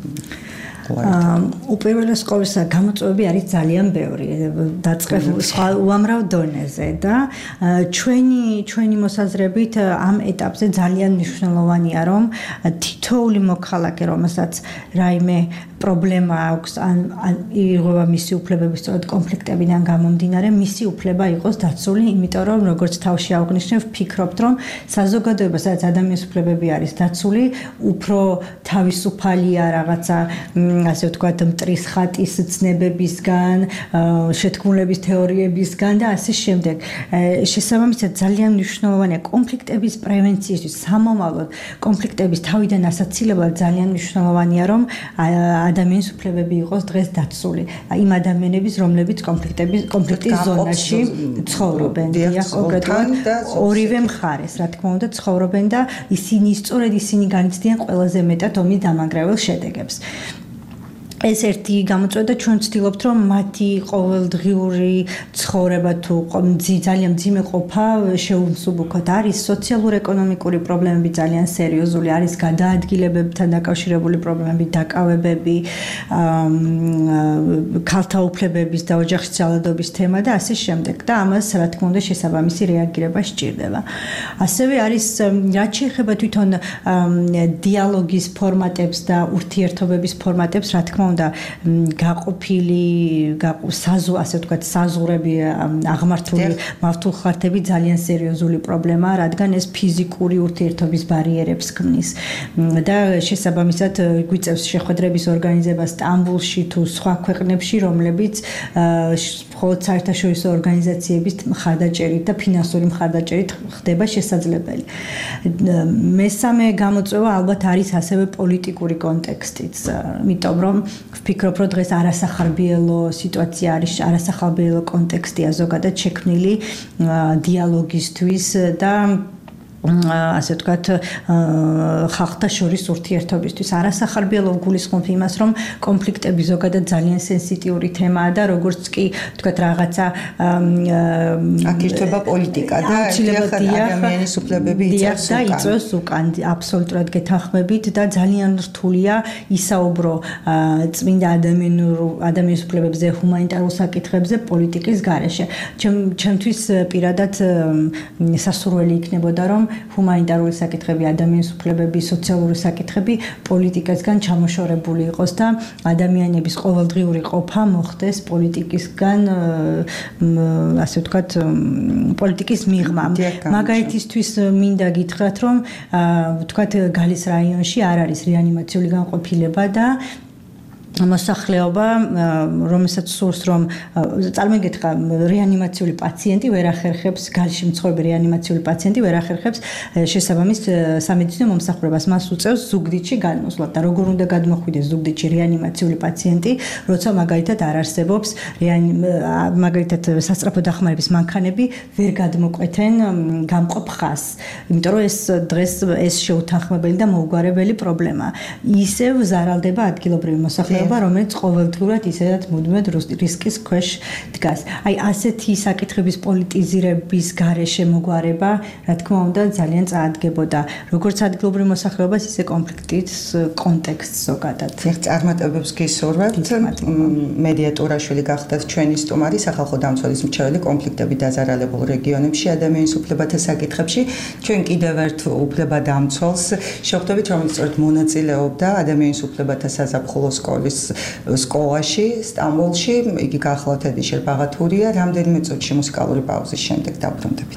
უპირველეს ყოვლისა გამოწვევები არის ძალიან ბევრი, დაწყებული სხვა უამრავ დონეზე და ჩვენი მოსაზრებით ამ ეტაპზე ძალიან მნიშვნელოვანია რომ თითოეული მოქალაქე, რომელსაც რაიმე პრობლემა აქვს ან იღება მისი უფლებების სწორედ კონფლიქტებიდან გამომდინარე, მისი უფლება იყოს დაცული, იმიტომ რომ როგორც თავში აღნიშნე, ვფიქრობთ, რომ საზოგადოება, სადაც ადამიანის უფლებები არის დაცული, უფრო თავისუფალია რაღაცა, ასე ვთქვათ, მტრის ხატის ცნებებისგან, შეთქმულების თეორიებისგან და ასე შემდეგ. შესაბამისად, ძალიან მნიშვნელოვანია კონფლიქტების პრევენციისთვის, სამომავლოდ კონფლიქტების თავიდან ასაცილებლად ძალიან მნიშვნელოვანია, რომ ადამიანის უფლებები იყოს დღეს დაცული. იმ ადამიანების, რომლებიც კონფლიქტის ზონაში ცხოვრობენ, კონკრეტულად ორივე მხარეს, რა თქმა უნდა, ცხოვრობენ და სწორედ ისინი განიცდიან ყველაზე მეტად ომის დამანგრეველ შედეგებს. ეს ერთი გამოწვევა ჩვენ ვცდილობთ, რომ მათი ყოველდღიური ცხოვრება თუ ძალიან მძიმე ყოფა შეუმსუბუქოთ. არის სოციალურ-ეკონომიკური პრობლემები ძალიან სერიოზული, არის გადაადგილებებთან დაკავშირებული პრობლემები, დაკავებები, ქალთა უფლებების და ოჯახის ძალადობის თემა და ასე შემდეგ. და ამას, რა თქმა უნდა, შესაბამისი რეაგირება სჭირდება. ასევე არის, რაც შეეხება თვითონ დიალოგის ფორმატებს და ურთიერთობების ფორმატებს, რა თქმა უნდა, გაყოფილი, ასე ვთქვათ, საზღვრები, აღმართული მართულხარდები ძალიან სერიოზული პრობლემაა, რადგან ეს ფიზიკური ურთიერთობის ბარიერებს ქმნის. და შესაბამისად გვიწევს შეხვედრების ორგანიზება სტამბულში თუ სხვა ქვეყნებში, რომლებიც მხოლოდ საერთაშორისო ორგანიზაციების მხარდაჭერით და ფინანსური მხარდაჭერით ხდება შესაძლებელი. მესამე გამოწვევა ალბათ არის ასევე პოლიტიკური კონტექსტიც, იმიტომ რომ ვფიქრობ, რომ დღეს არასახარბიელო სიტუაცია არის, არასახარბიელო კონტექსტია ზოგადად შექმნილი დიალოგისთვის და ასე ვთქვათ, ხალხთა შორის ურთიერთობისთვის. არასახარბიელო გულისხმობ იმას, რომ კონფლიქტები ზოგადად ძალიან სენსიტიური თემაა და როგორც კი ვთქვათ რაღაცა აქ ირჩება პოლიტიკა და ადამიანის უფლებები იწევს უკან. აბსოლუტურად გეთანხმებით და ძალიან რთულია ისაუბრო წმინდა ადამიანის უფლებებზე, ჰუმანიტარულ საკითხებზე პოლიტიკის გარეშე. ჩემთვის პირადად სასურველი იქნებოდა, რომ ჰუმანიტარული საკითხები, ადამიანის უფლებები, სოციალური საკითხები პოლიტიკასგან ჩამოშორებული იყოს და ადამიანების ყოველდღიური ყოფა მოხდეს პოლიტიკისგან, ასე ვთქვათ, პოლიტიკის მიღმა. მაგალითისთვის მინდა გითხრათ, რომ ვთქვათ, გალის რაიონში არ არის რეანიმაციული განყოფილება და მოსახლეობა, რომელსაც სურს, რომ წარმოგიდგენთ, რეანიმაციული პაციენტი ვერ ახერხებს, გალში მცხოვრები რეანიმაციული პაციენტი ვერ ახერხებს შესაბამის სამედიცინო მომსახურებას, მას უწევს ზუგდიდში გადმოსვლად და როგორ უნდა გადმოხვიდეს ზუგდიდში რეანიმაციული პაციენტი, როცა მაგალითად არ არსებობს მაგალითად სასწრაფო დახმარების მანქანები ვერ გადმოკვეთენ გამყოფ ხაზს, იმიტომ რომ ეს დღეს ეს შეუთანხმებელი და მოუგვარებელი პრობლემაა. ისევ ზარალდება ადგილობრივი მოსახლეობა, რომელიც ყოველდღურად ისედაც მუდმივად რისკის ქვეშ დგას. აი ასეთი საკითხების პოლიტიზირების გარეშე მოგვარება, რა თქმა უნდა, ძალიან წაადგებოდა როგორც ადგილობრივ მოსახლეობას, ისე კონფლიქტის კონტექსტს ზოგადად. წარმატებებს გისურვებთ. მედია ტურაშვილი გახდათ ჩვენი სტუმარი, სახალხო დამცველის მრჩეველი კონფლიქტები დაზარალებულ რეგიონებში, ადამიანის უფლებათა საკითხებში. ჩვენ კიდევ ერთ უფლებადამცველს შევხვდებით, რომელიც სწორედ მონაწილეობდა ადამიანის უფლებათა საზაფხულო სკოლაში, სტამბოლში. იგი გახლავთ ედიშერ ბაღათურია. რამდენიმე წუთში მუსიკალური პაუზის შემდეგ დავბრუნდებით.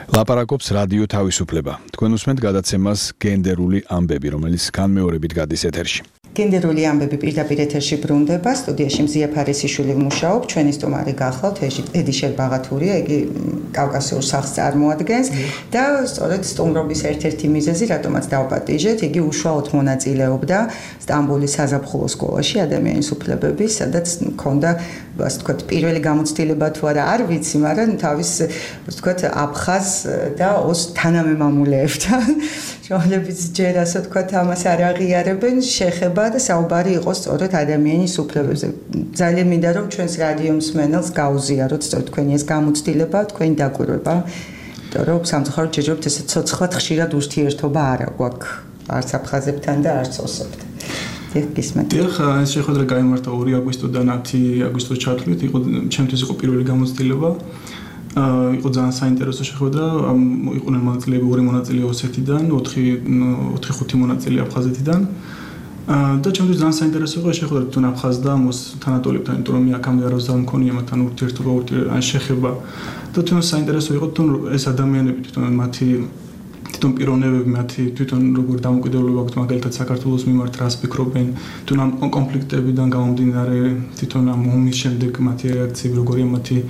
ლაპარაკობს რადიო თავისუფლება. თქვენ უსმენთ გადაცემას გენდერული ამბები, რომელიც განმეორებით გადის ეთერში. გენდერული ამბები პირდაპირ ეთერში ბრუნდება. სტუდიაში მზია ფარისიშვილი მუშაობს. ჩვენი სტუმარი გახლავთ ედი შერბაღათურია, იგი კავკასიურ სახლს წარმოადგენს და სწორედ სტუმრობის ერთ-ერთი მიზეზი, რატომაც დავპატიჟეთ, იგი უშუალოდ მონაწილეობდა სტამბოლის საზაფხულო სკოლაში ადამიანის უფლებების, სადაც მქონდა, ასე ვთქვათ, პირველი გამოცდილება თუ არა, არ ვიცი, მაგრამ თავის, ასე ვთქვათ, აფხაზ და ოს თანამემამულეებთან რომლებიც ჯერ ასე ვთქვათ ამას არ აღიარებენ, შეხება და საუბარი იყოს სწორედ ადამიანის უფლებებზე. ძალიან მინდა რომ ჩვენს რადიო მსმენელს გაუზიაროთ სწორედ თქვენი ეს გამოცდილება, თქვენი დაკვირვება, იმიტომ რომ სამწუხაროდ ჯერჯერობით ესე ცოცხლად ხშირად ურთიერთობა არ აქვს არც აფხაზებთან და არც ოსებთან. გისმენთ. დიახ, ეს შეხვედრა გაიმართა 2 აგვისტოდან 10 აგვისტოს ჩათვლით, ჩემთვის იყო პირველი გამოცდილება. იყო ძალიან საინტერესო შეხვედრა, იყვნენ მონაწილეები 2 მონაწილე ოსეთიდან, 4-5 მონაწილე აფხაზეთიდან. და ჩემთვის ძალიან საინტერესო იყო შეხვედრა თვითონ აფხაზ და მოს თანატოლებთან, იმიტომ რომ აქამდე არავის მქონია მათთან ურთიერთობა, ან შეხება. და თვითონ საინტერესო იყო თვითონ ეს ადამიანები, თვითონ მათი თვითონ პიროვნებები, მათი თვითონ როგორ დამოკიდებულება აქვს მაგალითად საქართველოს მიმართ, რას ფიქრობენ, თვითონ ამ კონფლიქტებიდან გამომდინარე, თვითონ ამ ომის შემდეგ მათი რეაქციები როგორია,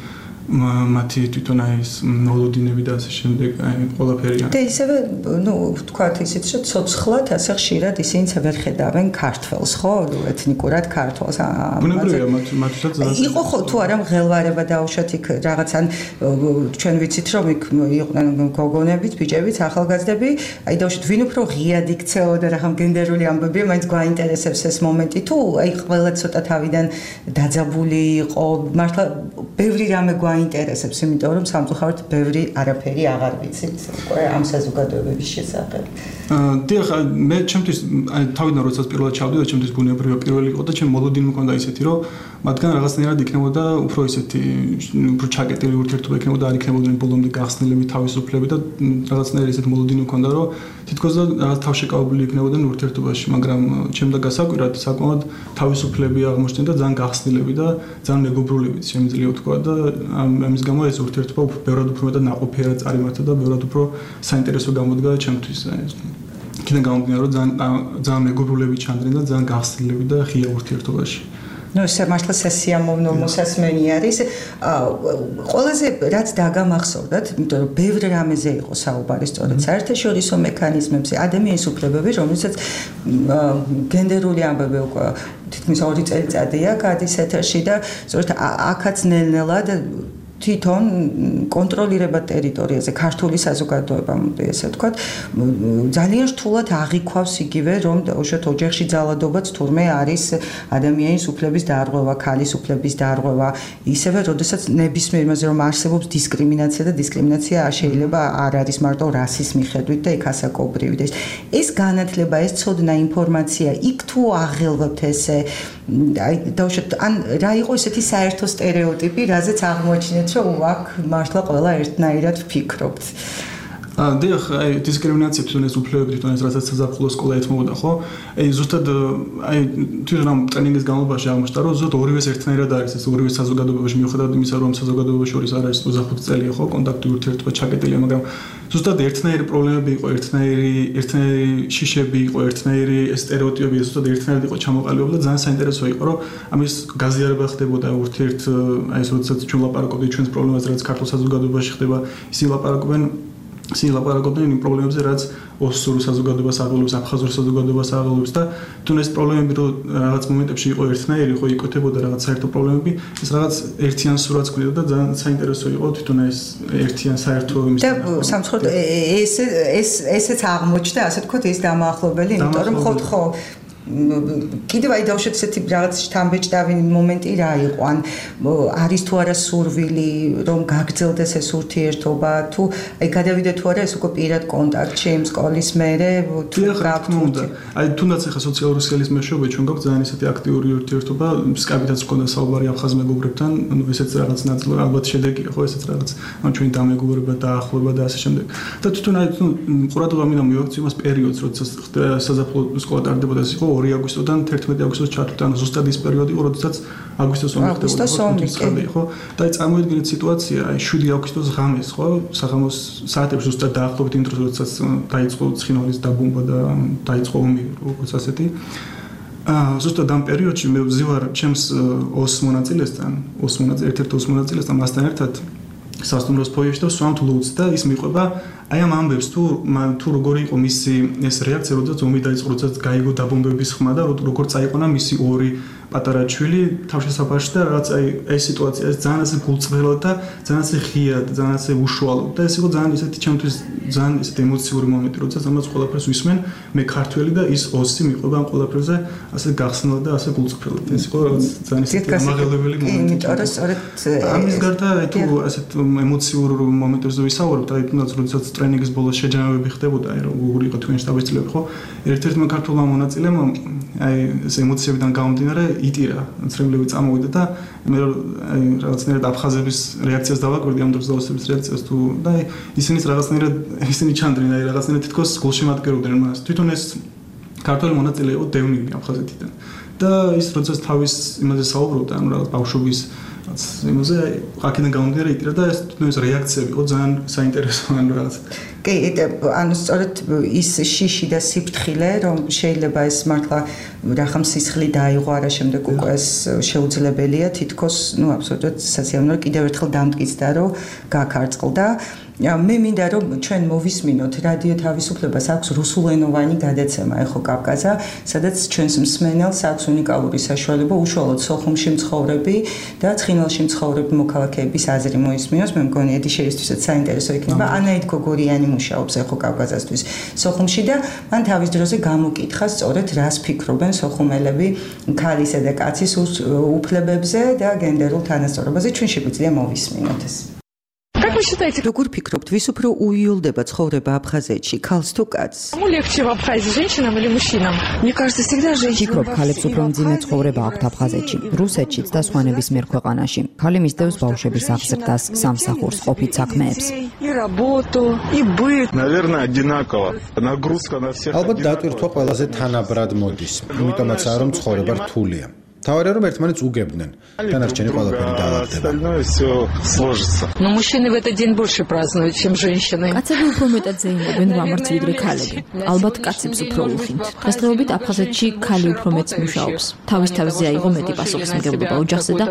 მათი თვითონ ეს მოლოდინები და ასე შემდეგ, ყველაფერი. და ისევე, ვთქვათ ისიც, რომ ცოცხლად ასე ხშირად ისინი ვერ ხედავენ ქართველს, ხო? ეთნიკურად ქართველს. ბუნებრივია, მათთვისაც იყო ხო თუ არა მღელვარება დაუშვათ იქ რაღაც ან ჩვენ ვიცით რომ იქ იყვნენ გოგონებიც, ბიჭებიც, ახალგაზრდები, აი დაუშვათ ვინ უფრო ღიად იქცეოდა რა ხომ გენდერული ამბებია, მაინც გვაინტერესებს ეს მომენტი თუ აი ყველა ცოტა თავიდან დაძაბული იყო, მართლა ბევრი რამე გვაინტერესებს, იმიტომ რომ სამწუხაროდ ბევრი არაფერი აღარ ვიცით ამ საზოგადოებების შესახებ. დიახ, მე ჩემთვის თავიდან როდესაც პირველად ჩავდივარ, ჩემთვის ბუნებრივია პირველი იყო და ჩემ მოლოდინი მქონდა ისეთი, რომ მათგან რაღაცნაირად იქნებოდა უფრო ისეთი უფრო ჩაკეტილი ურთიერთობა იქნებოდა, არ იქნებოდნენ ბოლომდე გახსნილები თავისუფლები და რაღაცნაირად ისეთი მოლოდინი მქონდა, რომ თითქოს და რაღაც თავშეკავებული იქნებოდნენ ურთიერთობაში, მაგრამ ჩემდა გასაკვირად საკმაოდ თავისუფლები აღმოჩნდნენ და ძალიან გახსნილები და ძალიან მეგობრულებიც შემიძლია ვთქვა და ამის გამო ეს ურთიერთობა ბევრად უფრო მეტად ნაყოფიერად წარიმართა და ბევრად უფრო საინტერესო გამოდგა ჩემთვის. იქიდან გამომდინარე, რომ ძალიან მეგობრულები ჩანდნენ და ძალიან გახსნილები და ღია ურთიერთობაში. ეს მართლა სასიამოვნო მოსასმენი არის. ყველაზე რაც დაგამახსოვრდათ, იმიტომ რომ ბევრ რამეზე იყო საუბარი სწორედ საერთაშორისო მექანიზმებზე, ადამიანის უფლებები, რომელსაც გენდერული ამბები უკვე თითქმის 2 წელიწადია გადის ეთერში და სწორედ აქაც ნელ-ნელად თვითონ კონტროლირება ტერიტორიაზე ქართული საზოგადოება, ესე ვთქვათ, ძალიან რთულად აღიქვავს იგივე, რომ უშუალოდ ოჯახში ძალადობაც თურმე არის ადამიანის უფლების დარღვევა, ქალის უფლების დარღვევა, ისევე, როდესაც ნებისმიერ იმაზე, რომ არსებობს დისკრიმინაცია და დისკრიმინაცია შეიძლება არ არის მარტო რასის მიხედვით და იქ ასაკობრივი და ეს განათლება, ეს ცოდნა, ინფორმაცია, იქ თუ აღელვებთ ესე, აი დაუშვათ, ან რა იყო ესეთი საერთო სტერეოტიპი, რაზეც აღმოჩნდეთ რომ აქ მართლა ყველა ერთნაირად ვფიქრობთ. დიახ, აი დისკრიმინაცია თვითონ ეს უფლებები თვითონ ეს რასაც საზაფხულო სკოლა ეთმობდა, ხო? აი ზუსტად აი თვითონ ამ ტრენინგის განმავლობაში აღმოჩნდა, რომ ზუსტად ორივეს ერთნაირად არის ეს ორივე საზოგადოებაში მიუხედავად იმისა, რომ საზოგადოებაში შორის არ არის 25 წელია, ხო, კონტაქტი ურთიერთობა ჩაკეტილია, მაგრამ ზუსტად ერთნაირი პრობლემები იყო, ერთნაირი შიშები იყო, ერთნაირი სტერეოტიპები, ზუსტად ერთნაირად იყო ჩამოყალიბებული და ძალიან საინტერესო იყო, რომ ამის გაზიარება ხდებოდა ურთიერთ აი ეს როდესაც ჩვენ ლაპარაკობდით ჩვენს პრობლემებზე, რაც ქართულ საზოგადოებაში ხდება, ისინი ლაპარაკობდნენ იმ პრობლემებზე, რაც ოსურ საზოგადოებას აღელვებს, აფხაზურ საზოგადოებას აღელვებს და თუნდაც ეს პრობლემები რო რაღაც მომენტებში იყო ერთნაირი, ხო იკვეთებოდა რაღაც საერთო პრობლემები, ეს რაღაც ერთიან სურათს ქმნიდა და ძალიან საინტერესო იყო თვითონ ეს ერთიან საერთო იმის და სამწუხაროდ ესეც აღმოჩნდა, ასე ვთქვათ, ეს დამაახლებელი, იმიტომ რომ ხო კიდევ აი დავუშვათ ესეთი რაღაც შთამბეჭდავი მომენტი რა იყო, ან არის თუ არა სურვილი, რომ გაგრძელდეს ეს ურთიერთობა, თუ აი გადავიდე თუ არა ეს უკვე პირად კონტაქტში იმ სკოლის მერე, თუ გაქვთ. აი თუნდაც ახლა სოციალური სქელის მეშვეობით ჩვენ გვაქვს ძალიან ესეთი აქტიური ურთიერთობა, სკაიბითაც მქონდა საუბარი აფხაზ მეგობრებთან, ანუ ესეც რაღაც ნაწილი ალბათ შედეგია, ხო, ესეც რაღაც ანუ ჩვენი დამეგობრება და ახლობა და ასე შემდეგ. და თვითონ აი ყურადღება მინდა მივაქციო იმას პერიოდს, როდესაც საზაფხულო სკოლა ტარდებოდა, ეს იყო 2 აგვისტოდან 11 აგვისტოს ჩართვით, ანუ ზუსტად ის პერიოდი იყო, როდესაც აგვისტოს ომი ხდებოდა, ხო? და აი წარმოიდგინეთ სიტუაცია, აი 7 აგვისტოს ღამეს, ხო? საღამოს საათებში ზუსტად დაახლოებით იმ დროს, როდესაც დაიწყო ცხინვალის დაბომბვა და დაიწყო ომი, როგორც ასეთი. ზუსტად ამ პერიოდში მე ვზივარ ჩემს ოს მონაწილესთან, ერთ-ერთ ოს მონაწილესთან, მასთან ერთად სასტუმროს ფოიეში და ვსვამთ ლუდს და ის მიყვება აი ამ ამბებს თუ როგორი იყო მისი ეს რეაქცია, როდესაც ომი დაიწყო, როდესაც გაიგო დაბომბების ხმა და როგორ წაიყონა მისი 2 პატარა ჩვილი თავშესაფარში და რაც აი ეს სიტუაცია ეს ძალიან ასე გულწრფელად და ძალიან ასე ღიად, ძალიან ასე უშუალოდ და ეს იყო ძალიან ისეთი ჩემთვის ძალიან ისეთი ემოციური მომენტი, როდესაც ამას ყველაფერს ვისმენ, მე ქართველი და ის ოსი მიყვება ამ ყველაფერზე ასე გახსნილად და ასე გულწრფელად. ეს იყო ძალიან ისეთი ამაღლებელი მომენტი. იმიტომ რომ სწორედ ამის გარდა აი თუ ასეთ ემოციურ მომენტებზე ვისაუბრებთ, აი თუნდაც როდესაც ტრენინგის ბოლოს შეჯამებები ხდებოდა, აი როგორი იყო თქვენი შტაბის-წლები, ხო? ერთ-ერთმა ქართულმა მონაწილემ აი ეს ემოციებიდან გამომდინარე იტირა, ცრემლები წამოვიდა და მე აი რაღაცნაირად აფხაზების რეაქციას დავაკვირდი ამ დროს დაუსების რეაქციას თუ და აი ისინიც რაღაცნაირად ისინი ჩანდრინა, აი რაღაცნაირად თითქოს გულში მატკეროდნენ მას. თვითონ ეს ქართული მონაწილე იყო დევნილი აფხაზეთიდან. და ის როდესაც თავის იმაზე საუბრობდა, ანუ რაღაც ბავშვობის იმაზე აქედან გამომდინარე იტირა და ეს რეაქციები იყო ძალიან საინტერესო ანუ რაღაც. კი, ანუ სწორედ ის შიში და სიფრთხილე, რომ შეიძლება ეს მართლა რახამ სისხლი დაიღო, შემდეგ უკვე ეს შეუძლებელია, თითქოს, აბსოლუტურად სასიამოვნო, კიდევ ერთხელ დამტკიცდა, რომ გაქარწყლდა. მე მინდა რომ ჩვენ მოვისმინოთ რადიო თავისუფლებას აქვს რუსულენოვანი გადაცემა ეხო კავკაზა, სადაც ჩვენს მსმენელს აქვს უნიკალური საშუალება უშუალოდ სოხუმში მცხოვრები და ცხინვალში მცხოვრები მოქალაქეების აზრი მოისმინოს. მე მგონი ედიშერისთვისაც საინტერესო იქნება. ანაით გოგორიანი მუშაობს ეხო კავკაზასთვის სოხუმში და მან თავის დროზე გამოკითხა სწორედ რას ფიქრობენ სოხუმელები ქალისა და კაცის უფლებებზე და გენდერულ თანასწორობაზე. ჩვენ შეგვიძლია მოვისმინოთ ეს. როგორ ფიქრობთ, ვის უფრო უიოლდება ცხოვრება აფხაზეთში, ქალს თუ კაცს? ფიქრობ, ქალებს უფრო მძიმე ცხოვრება აქვთ აფხაზეთში, რუსეთშიც და სხვა ნებისმიერ ქვეყანაში. ქალი მისდევს ბავშვების აღზრდას, სამსახურს, ყოფით საქმეებს. ალბათ დატვირთვა ყველაზე თანაბრად მოდის, იმიტომაცაა რომ ცხოვრება რთულია. თავარია რომ ერთმანეთს უგებდნენ. დანარჩენი ყველაფერი დაავადდება. კაცები უფრო მეტად ზეიმობენ მამარც ვიდრე ქალები. ალბათ კაცებს უფრო უხინთ. დღესდღეობით აფხაზეთში ქალი უფრო მეც მუშაობს. თავის თავზე აიღო მეტი პასუხისმგებლობა ოჯახზე და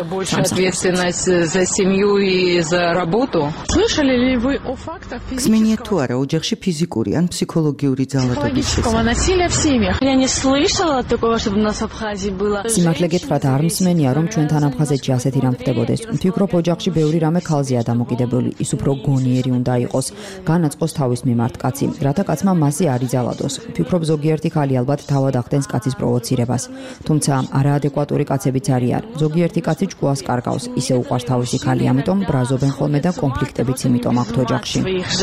სამსახურზე. გსმენიათ თუ არა ოჯახში ფიზიკური ან ფსიქოლოგიური ძალადობის სიმართლე გითხრათ, არ მსმენია, რომ ჩვენთან აფხაზეთში ასეთი რამ ხდებოდეს. ვფიქრობ, ოჯახში ბევრი რამე ქალზეა დამოკიდებული. ის უფრო გონიერი უნდა იყოს, განაწყოს თავის მიმართ კაცი, რათა კაცმა მასზე არ იძალადოს. ვფიქრობ, ზოგიერთი ქალი ალბათ თავად ახდენს კაცის პროვოცირებას. თუმცა არაადეკვატური კაცებიც არიან. ზოგიერთი კაცი ჭკუას კარგავს, ისე უყვარს თავისი ქალი, ამიტომ ბრაზობენ ხოლმე და კონფლიქტებიც იმიტომ აქვთ ოჯახში.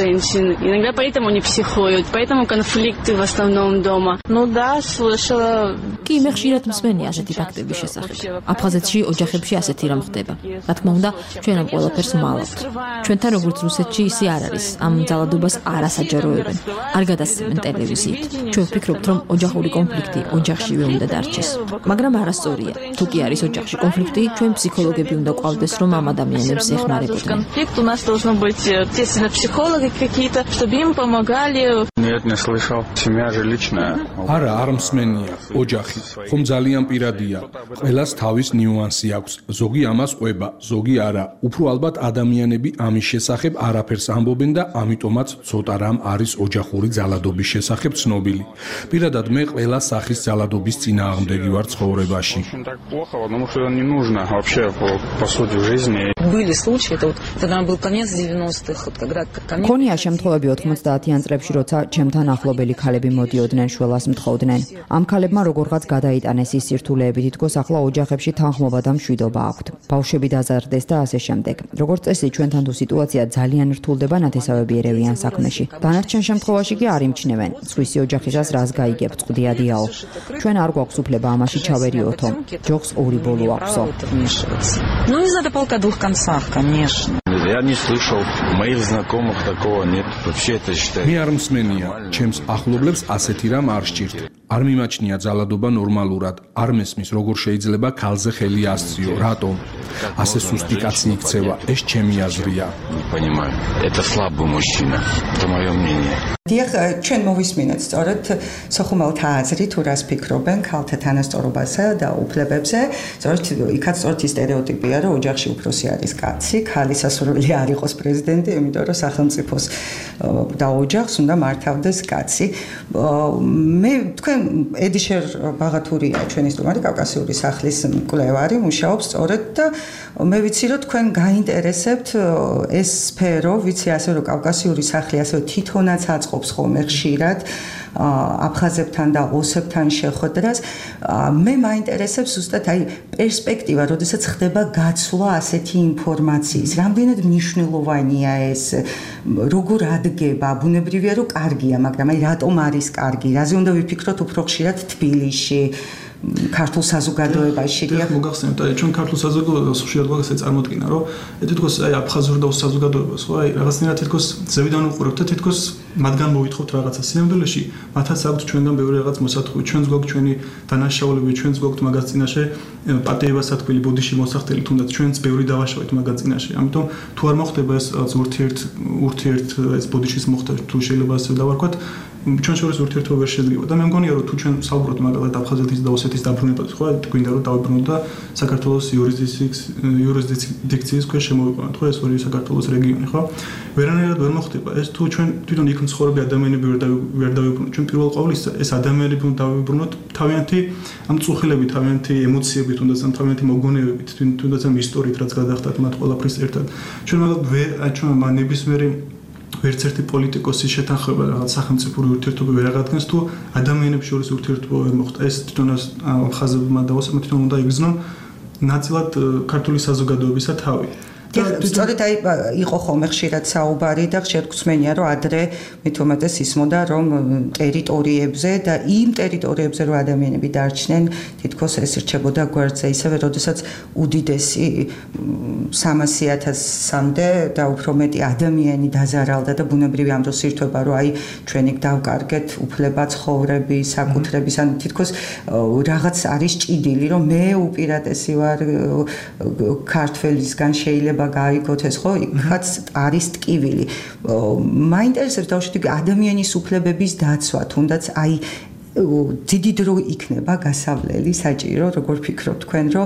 კი, მე ხშირად მსმენია ასეთი ფაქტების შესახებ. აფხაზეთში ოჯახებში ასეთი რამ ხდება. რა თქმა უნდა, ჩვენ ამ ყველაფერს ვმალავთ. ჩვენთან როგორც რუსეთში ისე არ არის. ამ ძალადობას არ ასაჯაროებენ. არ გადასცემენ ტელევიზიით. ჩვენ ვფიქრობთ, რომ ოჯახური კონფლიქტი ოჯახშივე უნდა დარჩეს. მაგრამ არასწორია. თუ კი არის ოჯახში კონფლიქტი, ჩვენ ფსიქოლოგები უნდა ყავდეს, რომ ამ ადამიანებს ეხმარებოდნენ. არა, არ მსმენია. ოჯახი ხომ ძალიან პირადია. ყველას თავის ნიუანსი აქვს. ზოგი ამას ყვება, ზოგი არა. უფრო ალბათ ადამიანები ამის შესახებ არაფერს ამბობენ და ამიტომაც ცოტა რამ არის ოჯახური ძალადობის შესახებ ცნობილი. პირადად მე ყველა სახის ძალადობის წინააღმდეგი ვარ ცხოვრებაში. მქონია შემთხვევები 90-იან წლებში, როცა ჩემთან ახლობელი ქალები მოდიოდნენ, შველას მთხოვდნენ. ამ ქალებმა როგორღაც გადაიტანეს ის სირთულეები, თითქოს ახლა ოჯახებში თანხმობა და მშვიდობა აქვთ. ბავშვები დაზარდეს და ასე შემდეგ. როგორც წესი, ჩვენთან თუ სიტუაცია ძალიან რთულდება, ნათესავები ერევიან საქმეში. დანარჩენ შემთხვევაში კი არ იმჩნევენ. სხვისი ოჯახისას რას გაიგებ, წყდიადიაო. ჩვენ არ გვაქვს უფლება ამაში ჩავერიოთო. ჯოხს ორი ბოლო აქვსო. Я не слышал, моих знакомых такого нет. Вообще это считаю. მე არ მსმენია, ჩემს ახლობლებს ასეთი რამ არ სჭირთ. არ მიმაჩნია ძალადობა ნორმალურად, არ მესმის როგორ შეიძლება ქალზე ხელი ასწიო, რატომ? ასე სუსტი კაცი იქცევა, ეს ჩემი აზრია. დიახ, ჩვენ მოვისმინეთ სწორედ სოხუმელთა აზრი თუ რას ფიქრობენ ქალთა თანასწორობასა და უფლებებზე. სწორედ იქაც სწორედ ის სტერეოტიპია, რომ ოჯახში უფროსი არის კაცი, ქალი სასურველი არ იყოს პრეზიდენტი, იმიტომ რომ სახელმწიფოს და ოჯახს უნდა მართავდეს კაცი. მე თქვენ ედიშერ ბაღათურია ჩვენი სტუმარი, კავკასიური სახლის მკვლევარი, მუშაობს სწორედ და მე ვიცი რომ თქვენ გაინტერესებთ ეს სფერო, ვიცი ასე რომ კავკასიური სახლი ასევე თვითონაც აწყობს ხოლმე ხშირად აფხაზებთან და ოსებთან შეხვედრას. მე მაინტერესებს ზუსტად აი პერსპექტივა, როდესაც ხდება გაცვლა ასეთი ინფორმაციის. რამდენად მნიშვნელოვანია ეს, როგორ ადგება, ბუნებრივია რომ კარგია, მაგრამ აი რატომ არის კარგი? რაზე უნდა ვიფიქროთ უფრო ხშირად თბილისში? ქართულ საზოგადოებაში. მოგახსენებთ, აი ჩვენ ქართულ საზოგადოებას ხშირად გვაქვს წარმოდგენა, რომ თითქოს აი აფხაზურ და საზოგადოებას, ხო, აი რაღაცნაირად თითქოს ზევიდან უყურებთ და თითქოს მათგან მოვითხოვთ რაღაცა. სინამდვილეში მათაც აქვთ ჩვენგან ბევრი რაღაც მოსათხოვი, ჩვენს გვაქვს ჩვენი დანაშაულები, ჩვენს გვაქვს მაგას წინაშე პატიებასათქმელი, ბოდიში მოსახდელი, თუნდაც ჩვენც ბევრი დავაშავეთ მაგას წინაშე. ამიტომ თუ არ მოხდება ეს ურთიერთ ეს ბოდიშის მოხდა, თუ შეიძლება ასე დავარქვათ, ჩვენ შორის ურთიერთობა ვერ შედგება და მე მგონია რომ თუ ჩვენ საუბრობთ მაგალითად აფხაზეთის და ოსეთის დაბრუნებაზე, ხო, გვინდა რომ დავიბრუნოთ და საქართველოს იურისდიქციის ქვეშ შემოვიყვანოთ, ხო, ეს ორი საქართველოს რეგიონი, ხო? ვერანაირად ვერ მოხდება ეს თუ ჩვენ თვითონ იქ მცხოვრები ადამიანები ვერ დავიბრუნოთ. ჩვენ პირველ ყოვლისა ეს ადამიანები უნდა დავიბრუნოთ თავიანთი ამ წუხილებით, თავიანთი ემოციებით, თუნდაც ამ თავიანთი მოგონებებით, თუნდაც ამ ისტორიით რაც გადახდათ მათ ყველაფრის ერთად. ჩვენ მაგალითად ჩვენ ნებისმიერი ვერც ერთი პოლიტიკოსის შეთანხმება რაღაც სახელმწიფო ურთიერთობა ვერ აღადგენს თუ ადამიანებს შორის ურთიერთობა ვერ მოხდა. ეს თვითონ აფხაზებმა და ოსებმა თვითონ უნდა იგრძნონ ნაწილად ქართული საზოგადოებისა თავი. სწორედ აი იყო ხოლმე ხშირად საუბარი და ხშირად გვსმენია რომ ადრე მით უმეტეს ისმოდა რომ ტერიტორიებზე და იმ ტერიტორიებზე რომ ადამიანები დარჩნენ თითქოს ეს რჩებოდა გვერდზე ისევე როდესაც უდიდესი 300,000-მდე და უფრო მეტი ადამიანი დაზარალდა და ბუნებრივი ამ დროს ირთვება რომ აი ჩვენი დავკარგეთ უფლება ცხოვრების საკუთრების ან თითქოს რაღაც არის ჭიდილი რომ მე უპირატესი ვარ ქართველისგან შეიძლება გაიგოთ ეს ხო იქაც არის ტკივილი. მაინტერესებს დავშვით ადამიანის უფლებების დაცვა, თუნდაც აი დიდი დრო იქნება გასავლელი საჭირო, როგორ ფიქრობთ თქვენ, რომ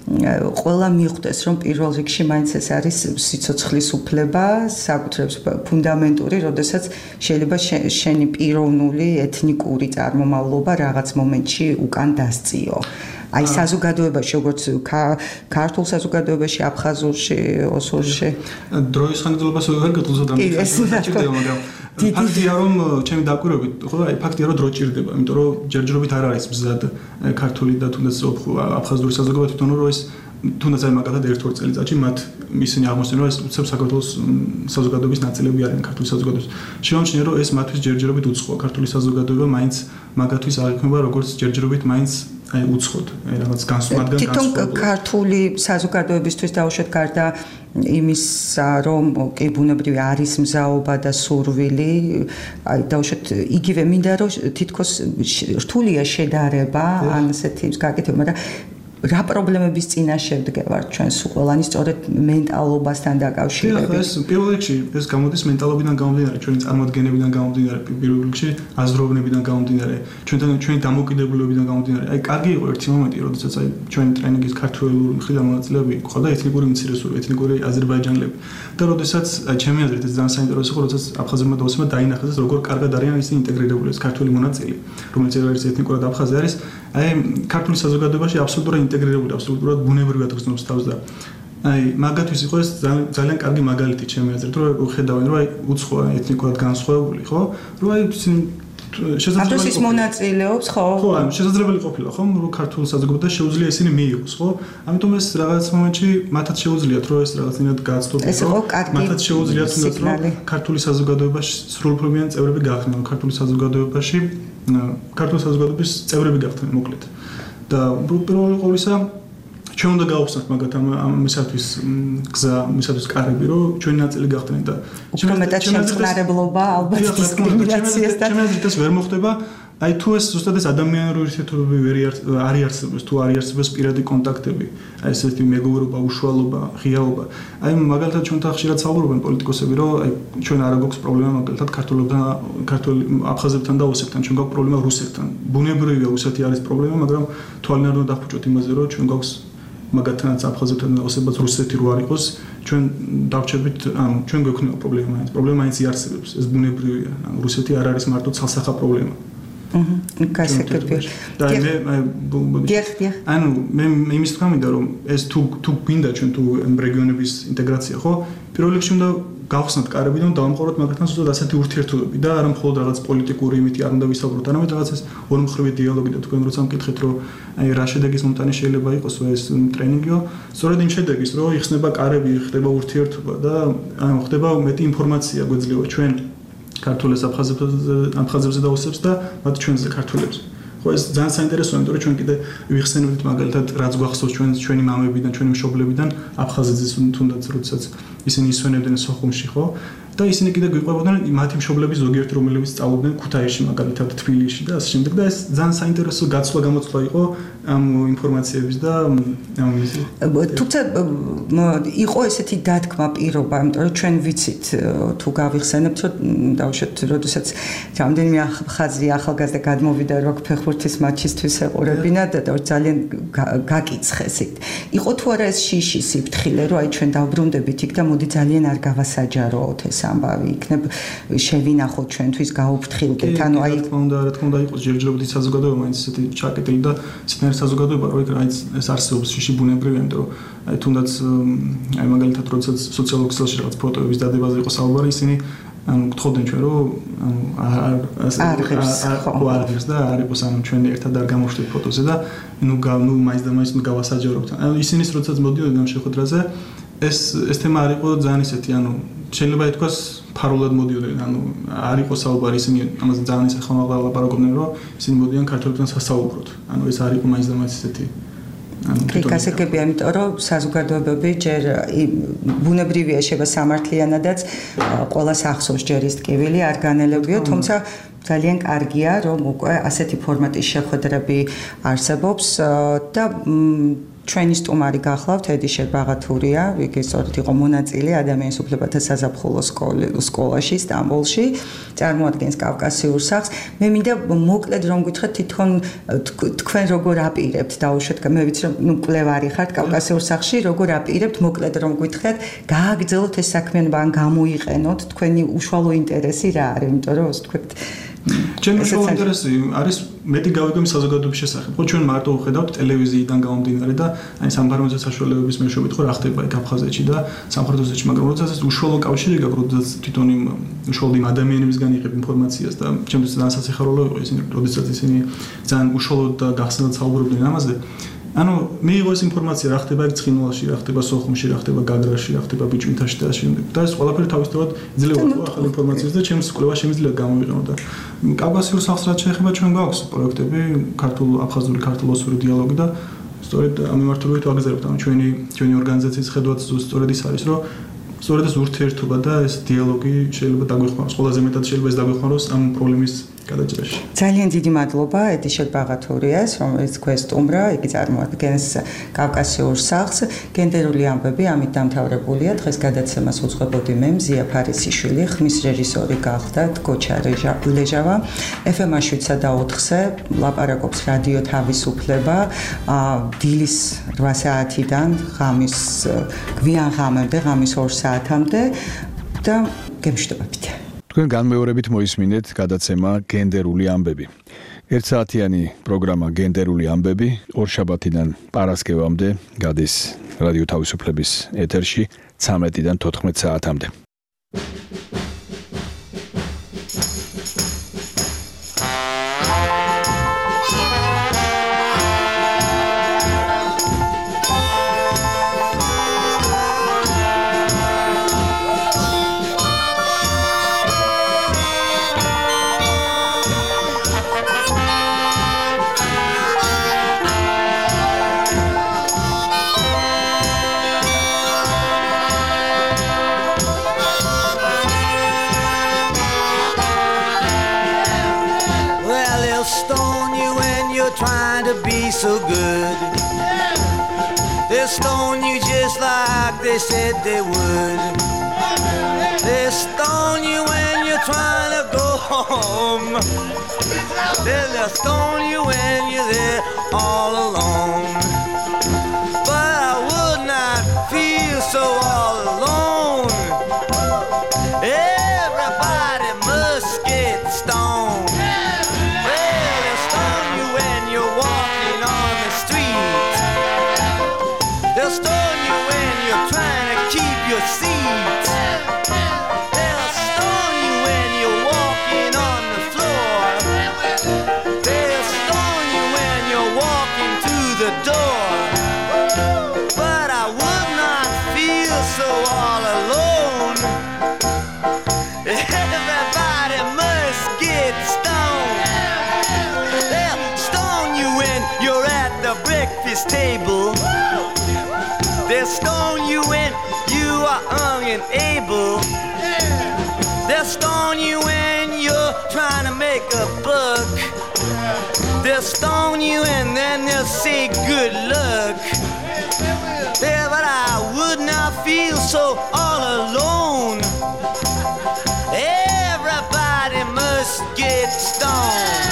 ყველა მიხვდეს, რომ პირველ რიგში მაინც ეს არის სიცოცხლის უფლება, საკუთრების ფუნდამენტური, როდესაც შეიძლება შენი პიროვნული ეთნიკური წარმომავლობა რაღაც მომენტში უკან დასწიო. აი საზოგადოებაში, როგორც ქართულ საზოგადოებაში, აფხაზურში, ოსურში. დროის ხანგრძლივობას ვერ გეტყოდოთ ამ საჭიროა, მაგრამ ფაქტია რომ ჩემი დაკვირვებით, ხო, აი ფაქტია რომ დრო ჭირდება, იმიტომ რომ ჯერჯერობით არ არის მზად ქართული და თუნდაც აფხაზური საზოგადოება თვითონ რომ ეს თუნდაც აი მაგალითად ერთ-ორ წელიწადში მათ ისინი აღმოსჩენ რომ ეს უცებ საქართველოს საზოგადოების ნაწილები არიან ქართული საზოგადოების. შემამჩნია რომ ეს მათთვის ჯერჯერობით უცხოა ქართული საზოგადოება მაინც მაგათთვის არ იქნება როგორც ჯერჯერობით მაინც აი უცხოდ აი რაღაც განსხვავებული თვითონ ქართული საზოგადოებისთვის დაუშვათ გარდა იმისა რომ კი ბუნებრივი არის მზაობა და სურვილი აი დაუშვათ იგივე მინდა რომ თითქოს რთულია შედარება ან ასეთი გაკეთება მაგრამ რა პრობლემების წინაშე ვდგევართ ჩვენ სულ ყველანი სწორედ მენტალობასთან დაკავშირებით. ეს პირველ რიგში ეს გამოდის მენტალობიდან გამომდინარე, ჩვენი წარმოდგენებიდან გამომდინარე, პირველ რიგში აზროვნებიდან გამომდინარე, ჩვენი დამოკიდებულებებიდან გამომდინარე. აი კარგი იყო ერთი მომენტი, როდესაც აი ჩვენი ტრენინგის ქართველური მხრიდან მონაწილეები ყავდა ეთნიკური უმცირესობები, ეთნიკური აზერბაიჯანელები. და როდესაც აი ჩემი აზრით ეს ძალიან საინტერესო იყო, როდესაც აფხაზებმა და ოსებმა დაინახეს როგორ კარგად არიან ისინი ინტეგრირებული ეს ქართული მონაწილე, რომელიც არის ეთნიკურად აფხაზი არის, აი ქართული საზოგადოებაში აბსოლუტურად ინტეგრირებული, აბსოლუტურად ბუნებრივად გრძნობს თავს და აი მაგათთვის იყო ეს ძალიან კარგი მაგალითი ჩემი აზრით, რომ ხედავენ, რომ აი უცხოა ეთნიკურად განსხვავებული, ხო? რომ აი შესაძლებელი ის მონაწილეობს, ხო? ხო, შესაძლებელი ყოფილა, ხო, რომ ქართულ საზოგადოებას შეუძლია ისინი მიიღოს, ხო? ამიტომ ეს რაღაც მომენტში მათაც შეუძლიათ, რომ ეს რაღაცნაირად გააცდობენ, რომ მათაც შეუძლიათ თუნდაც რომ ქართული საზოგადოებაში სრულფორმიანი წევრები გახდნენ, ქართული საზოგადოებაში ქართული საზოგადოების წევრები გახდნენ, მოკლედ. და პირველ ყოვლისა ჩვენ უნდა გავხსნათ მაგათ ამისათვის გზა, ამისათვის კარები, რომ ჩვენი ნაწილი გახდნენ და უფრო მეტად შემწყნარებლობა, ალბათ დისკრიმინაციასთან. ჩემს აზრით ეს ვერ მოხდება. აი თუ ეს ზუსტად ეს ადამიანური ურთიერთობები ვერ არიარსებებს, თუ არიარსებებს პირადი კონტაქტები, აი ესეთი მეგობრობა, უშუალობა, ღიაობა. აი მაგალითად ჩვენთან ხშირად საუბრობენ პოლიტიკოსები, რომ აი ჩვენ არ გვაქვს პრობლემა მაგალითად ქართულ აფხაზებთან და ოსებთან, ჩვენ გვაქვს პრობლემა რუსეთთან. ბუნებრივია რუსეთი არის პრობლემა, მაგრამ თვალნარ უნდა დავხვიჭოთ იმაზე, რომ ჩვენ გვაქვს მაგათანაც აფხაზებთან და ოსებთან რუსეთი რო არ იყოს, ჩვენ დავჭერბით, ჩვენ გვექნება პრობლემა. პრობლემა ის იარსებებს, ეს ბუნებრივია. რუსეთი არ არის მარტო ცალსახა პრობლემა. ანუ მე იმის თქვა მინდა რომ ეს თუ გვინდა ჩვენ თუ რეგიონების ინტეგრაცია ხო პირველ რიგში უნდა გავხსნათ კარები და დავამყაროთ მაგათთან ზუსტად ასეთი ურთიერთობები და არა მხოლოდ რაღაც პოლიტიკური იმითი არ უნდა ვისაუბროთ არამედ რაღაც ეს ორმხრივი დიალოგი და თქვენ როცა მკითხეთ რომ აი რა შედეგის მომტანი შეიძლება იყოს ეს ტრენინგიო სწორედ იმ შედეგის რომ იხსნება კარები ხდება ურთიერთობა და ანუ ხდება მეტი ინფორმაცია გვეძლევა ჩვენ ქართულებს აფხაზებზე და ოსებს და მათ ჩვენზე ქართულებს. ხო ეს ძალიან საინტერესოა, იმიტომ რომ ჩვენ კიდე ვიხსენებთ მაგალითად რაც გვახსოვს ჩვენი მამებიდან, ჩვენი მშობლებიდან აფხაზეთის თუნდაც როდესაც ისინი ისვენებდნენ სოხუმში, ხო? და ისინი კიდე გვიყვებოდნენ მათი მშობლების ზოგიერთი რომლებიც სწავლობდნენ ქუთაისში, მაგალითად თბილისში და ასე შემდეგ და ეს ძალიან საინტერესო გაცვლა იყო ამ ინფორმაციების და თუმცა იყო ესეთი დათქმა პირობა, იმიტომ რომ ჩვენ ვიცით თუ გავიხსენებთ რომ დავუშვათ როდესაც რამდენიმე ხაზი ახალგაზრდა გადმოვიდა რომ ფეხბურთის მატჩისთვის ეყურებინა და ძალიან გაკიცხეს იქ. იყო თუ არა ეს შიში სიფრთხილე რომ აი ჩვენ დავბრუნდებით იქ და მოდი ძალიან არ გავასაჯაროოთ ეს ამბავი იქნებ შევინახოთ ჩვენთვის გაუფრთხილდეთ ანუ აი რა თქმა უნდა იყოს ჯერჯერობით საზოგადოება მაინც ესეთი ჩაკეტილი და სცენარი საზოგადოება რო იქ ეს არსებობს შიში ბუნებრივია იმიტომ რომ აი თუნდაც აი მაგალითად როდესაც სოციალურ ქსელში რაღაც ფოტოების დადებაზე იყო საუბარი ისინი ანუ გთხოვდნენ ჩვენ რომ ანუ არ ღირს და არ იყოს ანუ ჩვენ ერთად არ გამოვშვით ფოტოზე და ნუ მაინც და მაინც გავასაჯაროთ ანუ ისინიც როდესაც მოდიოდნენ ამ შეხვედრაზე ეს თემა არ იყო ძალიან ისეთი ანუ შეიძლება ითქვას ფარულად მოდიოდნენ ანუ არ იყო საუბარი ისინი ამაზე ძალიან ისე ხმალაღლა ლაპარაკობდნენ რომ ისინი მოდიან ქართველებთან სასაუბროთ ანუ ეს არ იყო მაინც და მაინც ისეთი გასაგებია, იმიტომ რომ საზოგადოებები ჯერ ბუნებრივია შეება სამართლიანადაც ყოველას ახსოვს ჯერ ის ტკივილი არ განელებიო, თუმცა ძალიან კარგია, რომ უკვე ასეთი ფორმატის შეხვედრები არსებობს და ჩვენი სტუმარი გახლავთ ედი შერბაღათურია, იგი სწორედ იყო მონაწილე ადამიანის უფლებათა საზაფხულო სკოლაში სტამბოლში, წარმოადგენს კავკასიურ სახლს. მე მინდა მოკლედ რომ გითხრათ თვითონ თქვენ როგორ აპირებთ დაუშვათ, მე ვიცი რომ მკვლევარი ხართ კავკასიურ სახლში, როგორ აპირებთ მოკლედ რომ გითხრათ, გააგრძელოთ ეს საქმიანობა ან გამოიყენოთ თქვენი უშუალო ინტერესი რა არის, იმიტომ რომ ასე თქვით ჩემი უშუალო ინტერესი არის მეტი გავიგო საზოგადოების შესახებ. ხო ჩვენ მარტო ვხედავთ ტელევიზიიდან გამომდინარე და აი სამფარმაცევტო საშუალებების მეშვეობით ხო რა ხდება იქ აფხაზეთში და სამხრეთ ოსეთში, მაგრამ როდესაც ეს უშუალო კავშირი გაქვს, როდესაც თვითონ იმ უშუალო იმ ადამიანებისგან იღებ ინფორმაციას და ჩემთვის ძალიან სასიხარულო იყო ისინი, როდესაც ისინი ძალიან უშუალოდ და გახსნილად საუბრობდნენ ამაზე. ანუ მიიღო ეს ინფორმაცია რა ხდება იქ ცხინვალში, რა ხდება სოხუმში, რა ხდება გაგრაში, რა ხდება ბიჭვინთაში და ასე შემდეგ. და ეს ყველაფერი თავისთავად იძლევა ახალ ინფორმაციას და ჩემს კვლევა შემიძლია გამოვიყენო და კავკასიურ სახლს რაც შეეხება ჩვენ გვაქვს პროექტები, აფხაზური ქართულ-ოსური დიალოგი და სწორედ ამ მიმართულებით ვაგზავნებთ. ანუ ჩვენი ორგანიზაციის ხედვაც სწორედ ის არის, რომ სწორედ ეს ურთიერთობა და ეს დიალოგი შეიძლება დაგვეხმაროს. ყველაზე მეტად შეიძლება ეს დაგვეხმაროს ამ პრობლემის გადაჭრაში. ძალიან დიდი მადლობა ედი შერბაღათურიას, რომელიც გვესტუმრა, იგი წარმოადგენს კავკასიურ სახლს. გენდერული ამბები ამით დამთავრებულია. დღეს გადაცემას უძღვებოდი მე მზია ფარისიშვილი, ხმის რეჟისორი გახლდათ გოჩა ლეჟავა. FM 7-4-ზე ლაპარაკობს რადიო თავისუფლება. დილის 8 საათიდან ღამის გვიან ღამემდე, ღამის 2 საათამდე და გემშვიდობებით. თქვენ განმეორებით მოისმინეთ გადაცემა გენდერული ამბები. 1 საათიანი პროგრამა გენდერული ამბები ორშაბათიდან პარასკევამდე გადის რადიო თავისუფლების ეთერში 13-დან 14 საათამდე. stone you when you're trying to be so good. They'll stone you just like they said they would. They'll stone you when you're trying to go home. They'll stone you when you're there all alone. But I would not feel so all alone. Everybody must get stoned. Well, they'll stone you when you're walking on the street. They'll stone you when you're trying to keep your seat. They'll stone you when you're walking on the floor. They'll stone you when you're walking through the door. But I would not feel so all alone. Everybody must get stoned. They'll stone you when you're at the breakfast table. They'll stone you when you are young and able. They'll stone you when you're trying to make a buck. They'll stone you and then they'll say good luck. Yeah, but I would not feel so all alone. Everybody must get stoned.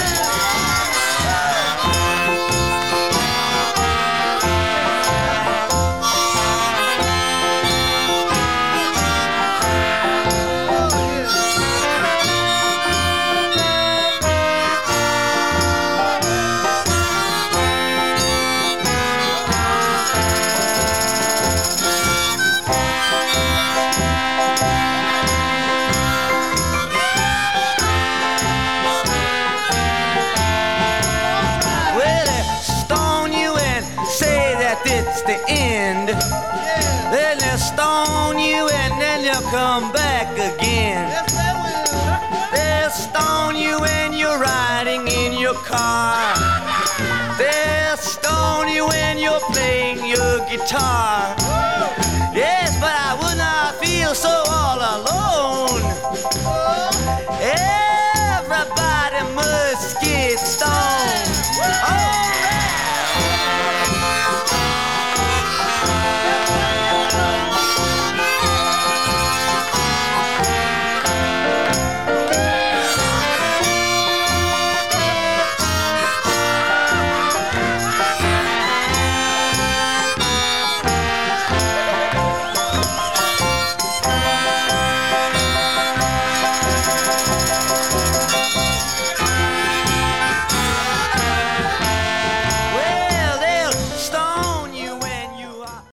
It's the end. Then they'll stone you and then they'll come back again. They'll stone you when you're riding in your car. They'll stone you when you're playing your guitar.